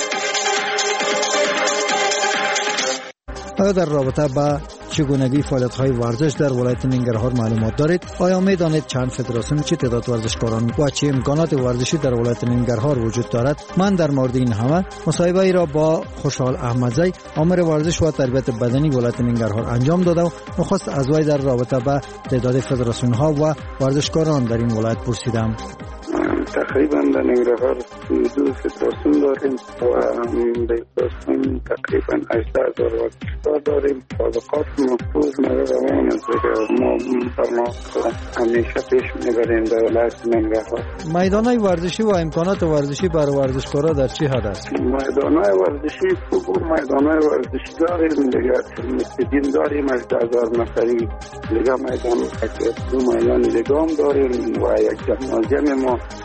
آیا در رابطه با چگونگی فعالیت‌های ورزش در ولایت ننگرهار معلومات دارید؟ آیا می‌دانید چند فدراسیون چه تعداد ورزشکاران و چه امکانات ورزشی در ولایت ننگرهار وجود دارد؟ من در مورد این همه مصاحبه ای را با خوشحال احمدزی آمر ورزش و تربیت بدنی ولایت ننگرهار انجام داده و نخست از وی در رابطه با تعداد فدراسیون‌ها و ورزشکاران در این ولایت پرسیدم. تقریبا در ننگرهار دو فدراسیون داریم و در فدراسیون تقریبا هشده هزار ورزشکار داریم. مسابقات مفروض مورد روان است که ما برنامه همیشه پیش میبریم در ولایت ننگرهار. میدانهای ورزشی و امکانات ورزشی برای ورزشکارا در چه حد است؟ میدانهای ورزشی خوب میدانهای ورزشی داریم، دیگه استادیوم داریم از ده هزار نفری، دیگه میدان دو میدان دیگه هم داریم و یک جمنازیم ما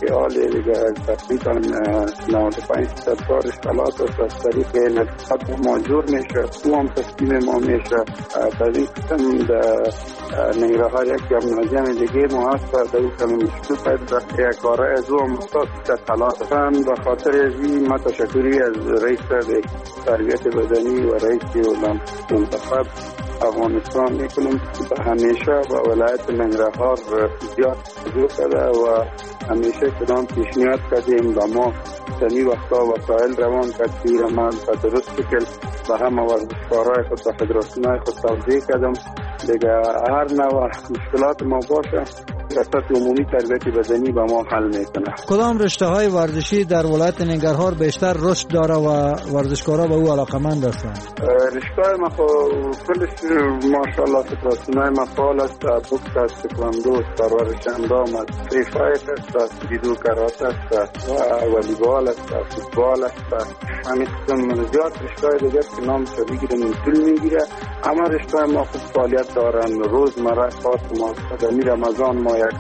فعال دیگه تقریبا نود و پنج درصد کار اشتغالات است از طریق نفقات ما جور میشه او هم تسلیم ما میشه در این قسم در نگرهار یک جمنازیم دیگه ما هست در این کمی مشکل پیدا در یک کاره از او هم مستاس تطلات هم به خاطر ازی ما تشکری از رئیس تربیت بدنی و رئیس اولم منتخب افغانستان میکنم و همیشه با ولایت ننگرهار زیاد حضور کرده و همیشه کدام پیشنهاد کردیم و ما تنی وقتا وسایل روان کردیم و من به درست شکل به همه ورزشکارهای خود و فدراسیونهای خود توضیح کردم دیگه هر نوع مشکلات ما باشه ریاست عمومی تربیت بدنی به ما حل میکنه. کدام رشته های ورزشی در ولایت ننگرهار بیشتر رشد داره و ورزشکارا به او علاقمند هستند؟ رشته ما کلش ماشاءالله فدراسیونهای مفعال است، بوکس است، تکواندو است، پرورش اندام است، فری فایت است، جودو کراته است و والیبال است، فوتبال است. همین قسم زیاد رشته دیگه که نام بگیرن طول میگیره. اما رشته ما خوب فعالیت دارن. روزمره خاص ما در رمضان ما یک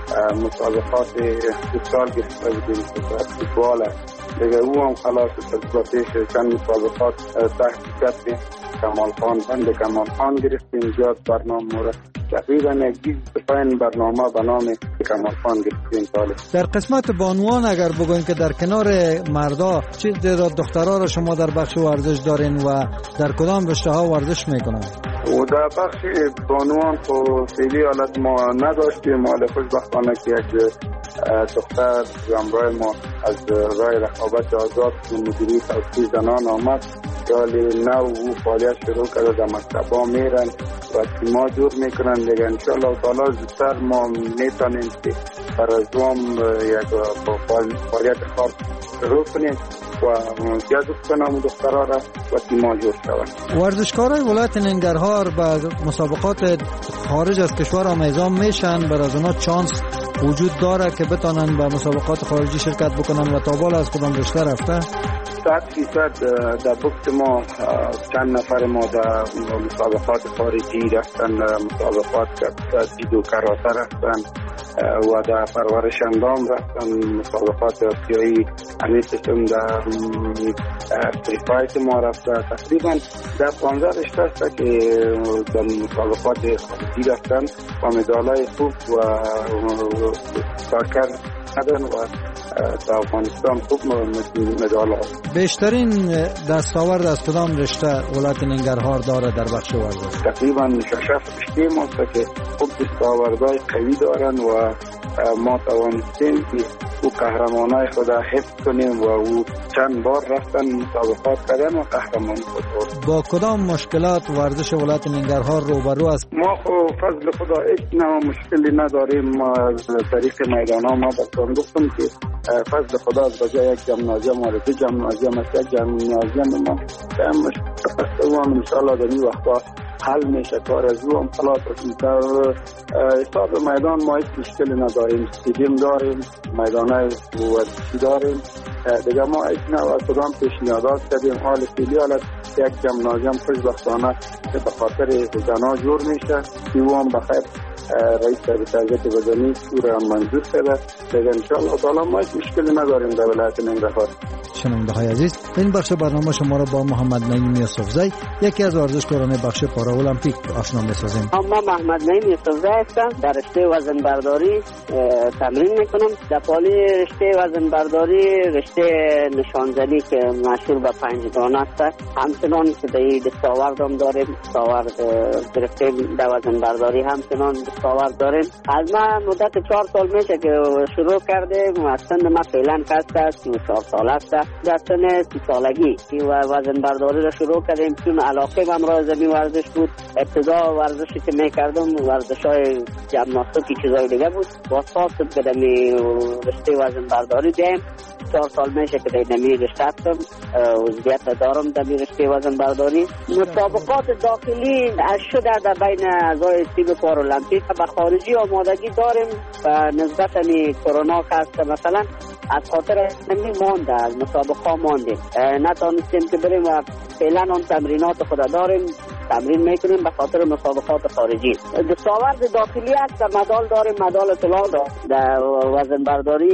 مسابقات فوتبال گرفته بودیم، فوتبال است دیگه او هم خلاص تجربهش چند مسابقات تحت کتف کمال خان بند کمال خان گرفتیم. زیاد برنامه مورد تقریبا یک بیست پنج برنامه به نام کمال خان گرفتیم سال. در قسمت بانوان اگر بگوین که در کنار مردا چه تعداد دخترها را شما در بخش ورزش دارین و در کدام رشته ها ورزش میکنن؟ و در بخش بانوان خو فعلی حالت ما نداشتیم. حال خوشبختانه که یک دختر همراه ما از راه رقابت آزاد مدیری توسعه زنان آمد. سال نو او فعالیت شروع کرده، در مکتبا میرن و تیما جور میکنن دیگه. انشاءالله تعالی زودتر ما میتونیم که برای دوام یک فعالیت خاص شروع کنیم و جذب کنم دخترها را و تیما جور شوند. ورزشکارای ولایت ننگرهار به مسابقات خارج از کشور آمیزان میشن، برای از اونا چانس وجود داره که بتونن به مسابقات خارجی شرکت بکنن و تا بالا از کدام رشته رفته؟ صد فیصد در بوکس ما چند نفر ما در مسابقات خارجی رفتن، مسابقات جودو کراته رفتن و در پرورش اندام رفتن، مسابقات آسیایی همیشتون در فری فایت ما رفته. تقریبا در پانزده رشته است که در مسابقات خارجی رفتن و مدالای خوب و کارکرد کردن و در افغانستان خوب مدال هست. بیشترین دستاورد از کدام رشته ولایت ننگرهار داره در بخش ورزش؟ تقریبا شش رشته ماست که خوب دستاوردهای قوی دارن و ما توانستیم که او قهرمانای خود حفظ کنیم و او چند بار رفتن مسابقات کردن و قهرمانی خود بود. با کدام مشکلات ورزش ولایت ننگرهار روبرو است؟ ما خو فضل خدا هیچ نوع مشکلی نداریم. ما از طریق میدان‌ها ما بسان گفتم که فضل خدا از بجای یک جمنازیم و دو جمنازیم است، یک جمنازیم ما هم مشکل است و هم انشاءالله در این وقتا حل میشه کار از او هم خلاص است. در حساب میدان ما هیچ مشکلی نداریم. استادیوم داریم، میدانهای ورزشی داریم دیگه. ما هیچ نوع کدام پیشنهادات کردیم. حال فعلی حالت یک جمنازیم خوشبختانه که به خاطر زنها جور میشه که او هم بخیر رئیس تربیت بدنی او را منظور کرده دیگه. انشاءالله تعالی ما هیچ مشکلی نداریم در ولایت ننگرهار. شنونده های عزیز، این بخش برنامه شما را با محمد نعیم یوسفزی یکی از ورزشکاران بخش پارالمپیک آشنا می‌سازیم. ما محمد نعیم یوسفزی هستم، در رشته وزن برداری تمرین میکنم. در پالی رشته وزن برداری رشته نشانزنی که مشهور به پنجگانه است، همچنان که در دستاوردم داریم، دستاورد گرفته در وزن برداری همچنان دستاورد داریم. از ما مدت چهار سال میشه که شروع کردیم. از سن ما فعلا کسته است سی و چهار سال است. در سن سی سالگی که وزن برداری را شروع کردیم چون علاقه من را زمین ورزش بود. ابتدا ورزشی که میکردم ورزش های جمناستیکی چیزای دیگه بود. با ساست بدمی رشته وزن برداری دیم. چهار سال میشه که در نمی رشته هستم، عضویت دارم در رشته وزن برداری. مسابقات داخلی شده در بین اعضای تیم پارالمپیک و خارجی آمادگی داریم و نسبت می کرونا که هست مثلا از خاطر نمی مانده، از مسابقه ماندیم نتانستیم که بریم و فعلا آن تمرینات خود داریم تمرین میکنیم به خاطر مسابقات خارجی. دستاورد داخلی است، مدال داریم، مدال طلا در وزن برداری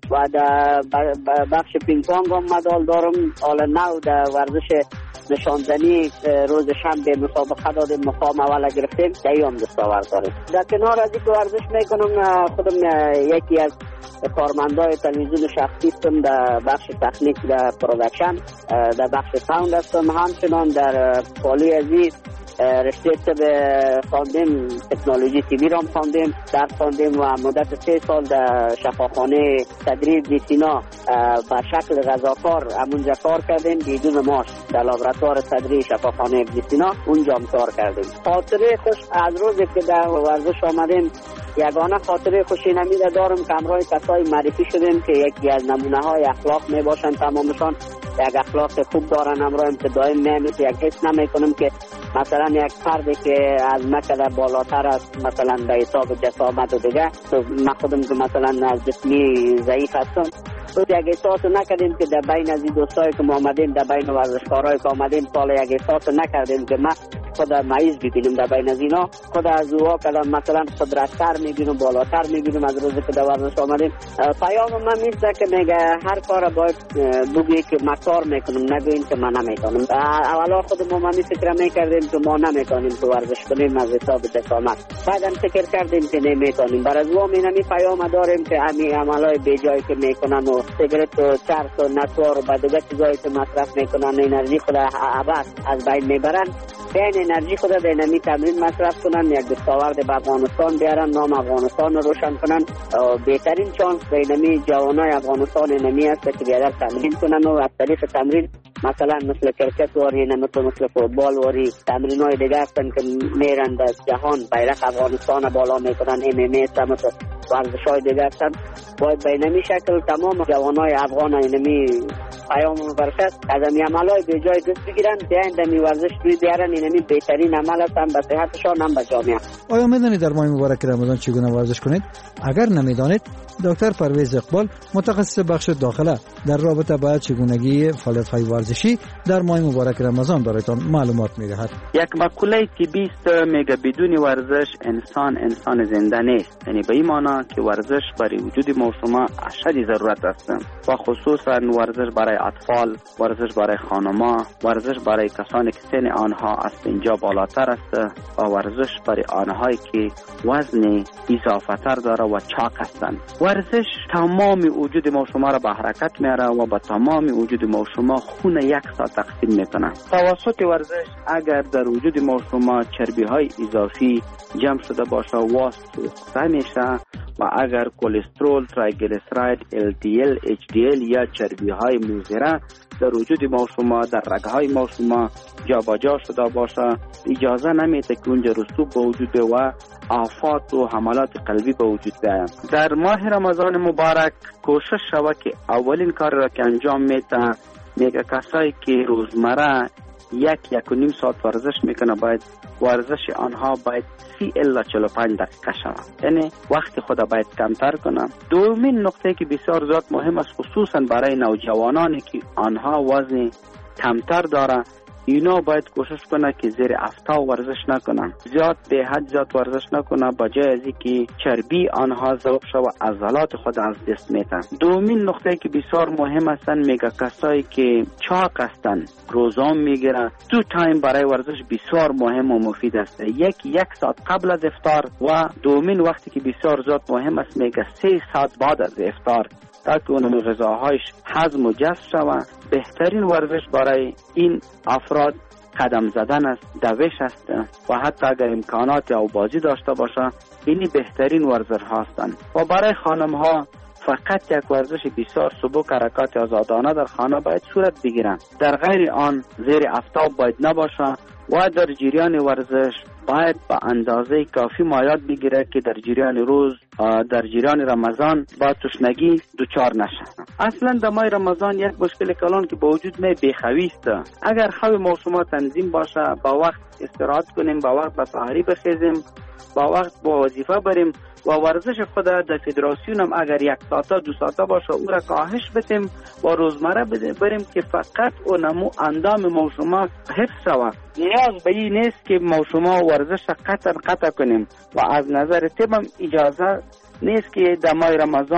و در بخش پینگ پونگ هم مدال دارم. حالا نو در ورزش نشاندنی روز شنبه مسابقه دادیم، مقام اول گرفتیم، که هم دستاورد داریم. در کنار از این ورزش میکنم، خودم یکی از کارمندای تلویزیون شخصی هستم در بخش تکنیک در پروداکشن، در بخش ساوند هستم. همچنان در پالی ازی رشته طب خواندیم، تکنولوژی تیوی را خواندیم، درس خواندیم و مدت سه سال در شفاخانه تدریب دی سینا به شکل غذاکار همونجا کار کردیم بدون معاش در لابراتوار تدریب شفاخانه دی سینا، اونجا هم کار کردیم. خاطره خوش از روزی که در ورزش آمدیم، یگانه خاطره خوشی نمیده دارم که همراه کسای معرفی شدیم که یکی از نمونه های اخلاق می باشن، تمامشان یک اخلاق خوب دارن. همراه ابتدایی میمیت یک حس نمی کنم که مثلا یک فردی که از مکه بالاتر است، مثلا به حساب جسامت و دیگه، تو من خودم که مثلا از جسمی ضعیف هستم، تو یک احساس نکردیم که در بین از این دوستایی که ما آمدیم، در بین ورزشکارایی که آمدیم، سال یک احساس نکردیم که من خود مایز ببینیم در بین از اینا. خود از اوها کلام مثلا قدرت‌تر میبینم، بالاتر میبینم از روزی که در ورزش آمدیم. پیام من میشه که میگه هر کار باید بگی که من کار میکنم، نگوین که من نمیکنم. اولا خود ما می فکر میکردیم که ما نمیکنیم تو ورزش کنیم از حساب دسامت، بعدم فکر کردیم که نمیکنیم. برای از ما می پیام داریم که امی عملای بیجایی که میکنن و سیگرت و چرس و نسوار و بدوگه چیزایی که مصرف میکنن، انرژی خود عباس از بین میبرن، بین انرژی خود به نمی تمرین مصرف کنن، یک دستاورد به افغانستان بیارن، نام افغانستان رو روشن کنن. بهترین چانس به نمی جوانای افغانستان نمی است که بیادر تمرین کنن و از طریق تمرین مثلا مثل کرکت واری، مثل مثل فوتبال واری تمرین های دیگه هستن که میرن در جهان بیرق افغانستان بالا میکنن، ام ام ای مثل ورزش های دیگه هستن. باید به نمی شکل تمام جوانای افغان اینمی پیام برشت از امی عملای به جای دست بگیرن، بیاین دمی ورزش روی بیارن. اینمی بهترین عمل هستن به صحتشان هم به جامعه. آیا میدانید در ماه مبارک رمضان چگونه ورزش کنید؟ اگر نمیدانید، دکتر پرویز اقبال متخصص بخش داخله در رابطه با چگونگی فعالیت‌های ورزشی در ماه مبارک رمضان برایتان معلومات می‌دهد. یک مقوله طبی است میگه بدون ورزش انسان انسان زنده نیست. یعنی به این معنی که ورزش برای وجود ما شما اشد ضرورت است و خصوصا ورزش برای اطفال، ورزش برای خانم‌ها، ورزش برای کسانی که سن آنها از پنجاه بالاتر است و ورزش برای آنهایی که وزن اضافه‌تر داره و چاق هستند. ورزش تمام وجود ما شما را به حرکت میاره و با تمام وجود ما شما خون یک ساعت تقسیم میکنه. توسط ورزش اگر در وجود ما شما چربی های اضافی جمع شده باشه واسط سوخته میشه و اگر کلسترول، تریگلیسیراید، ال دی ال، اچ دی ال یا چربی های مضره در وجود ما شما، در رگهای ما شما جابجا شده باشه، اجازه نمیده که اونجا رسوب به وجود بیاید و آفات و حملات قلبی به وجود بیاید. در ماه رمضان مبارک کوشش شود که اولین کار را که انجام میده، میگه کسایی که روزمره یک یک و نیم ساعت ورزش میکنه، باید ورزش آنها باید سی الی چهل و پنج دقیقه شود، یعنی وقت خود باید کمتر کنم. دومین نقطه که بسیار زیاد مهم است خصوصا برای نوجوانانی که آنها وزن کمتر داره، اینا باید کوشش کنه که زیر هفته ورزش نکنن، زیاد به حد زیاد ورزش نکنه، با جای از اینکه چربی آنها ذوب شود عضلات خود از دست میتن. دومین نقطه که بسیار مهم هستن، میگه کسایی که چاق هستن روزان میگیرن، دو تایم برای ورزش بسیار مهم و مفید است. یک یک ساعت قبل از افطار و دومین وقتی که بسیار زیاد مهم است، میگه سه ساعت بعد از افطار، تاکه اون غذاهایش هضم و جذب شود. بهترین ورزش برای این افراد قدم زدن است، دوش است و حتی اگر امکانات او بازی داشته باشه، اینی بهترین ورزش هستند. و برای خانم ها فقط یک ورزش بسیار سبک، حرکات آزادانه در خانه باید صورت بگیرند، در غیر آن زیر آفتاب باید نباشه و در جریان ورزش باید با اندازه کافی مایات بگیره که در جریان روز، در جریان رمضان با تشنگی دچار نشه. اصلا در ماه رمضان یک مشکل کلان که با وجود می بیخوی است. اگر خواب ما شما تنظیم باشه، با وقت استراحت کنیم، با وقت به سحری بخیزیم، با وقت با وظیفه بریم و ورزش خود در فدراسیون هم اگر یک ساعته دو ساعته باشه او را کاهش بدیم و روزمره بریم که فقط او نمو اندام ما شما حفظ شود. نیاز به این نیست که ما شما ورزش قطع قطع کنیم و از نظر طب هم اجازه نیست که در ماه رمضان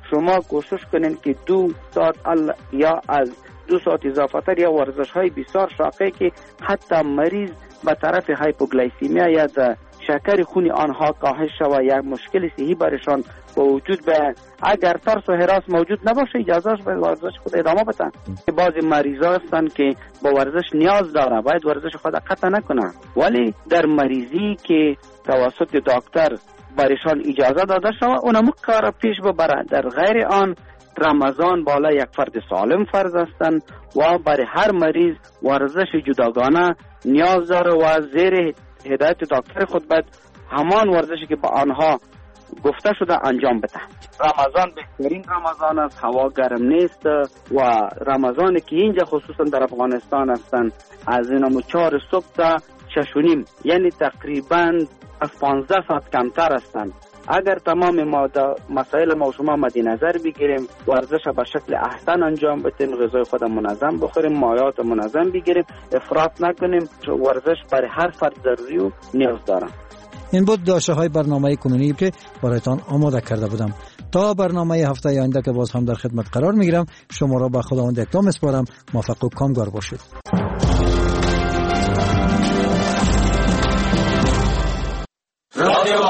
شما کوشش کنین که دو ساعت یا از دو ساعت اضافه تر یا ورزش های بسیار شاقه که حتی مریض به طرف هایپوگلیسیمیا یا شکر خون آنها کاهش شود، یک مشکل صحی برشان با وجود به اگر ترس و هراس موجود نباشه اجازهش به ورزش خود ادامه بدن. بعضی مریضا هستن که با ورزش نیاز دارن، باید ورزش خود قطع نکنن، ولی در مریضی که توسط دکتر برشان اجازه داده شود اونم کار پیش ببره. در غیر آن رمضان بالا یک فرد سالم فرض هستند و برای هر مریض ورزش جداگانه نیاز داره و زیر هدایت دکتر خود باید همان ورزشی که با آنها گفته شده انجام بده. رمضان بهترین رمضان است، هوا گرم نیست و رمضانی که اینجا خصوصا در افغانستان هستند از اینم چهار صبح تا شش و نیم، یعنی تقریبا از پانزده ساعت کمتر هستند. اگر تمام ما مسائل ما شما مد نظر بگیریم، ورزش به شکل احسن انجام بدیم، غذای خود منظم بخوریم، مایعات منظم بگیریم، افراط نکنیم، ورزش برای هر فرد ضروری و نیاز دارم. این بود داشته های برنامه کنونی که برایتان آماده کرده بودم. تا برنامه هفته آینده که باز هم در خدمت قرار میگیرم، شما را به خداوند یکتا میسپارم. موفق و کامگار باشید. رادیو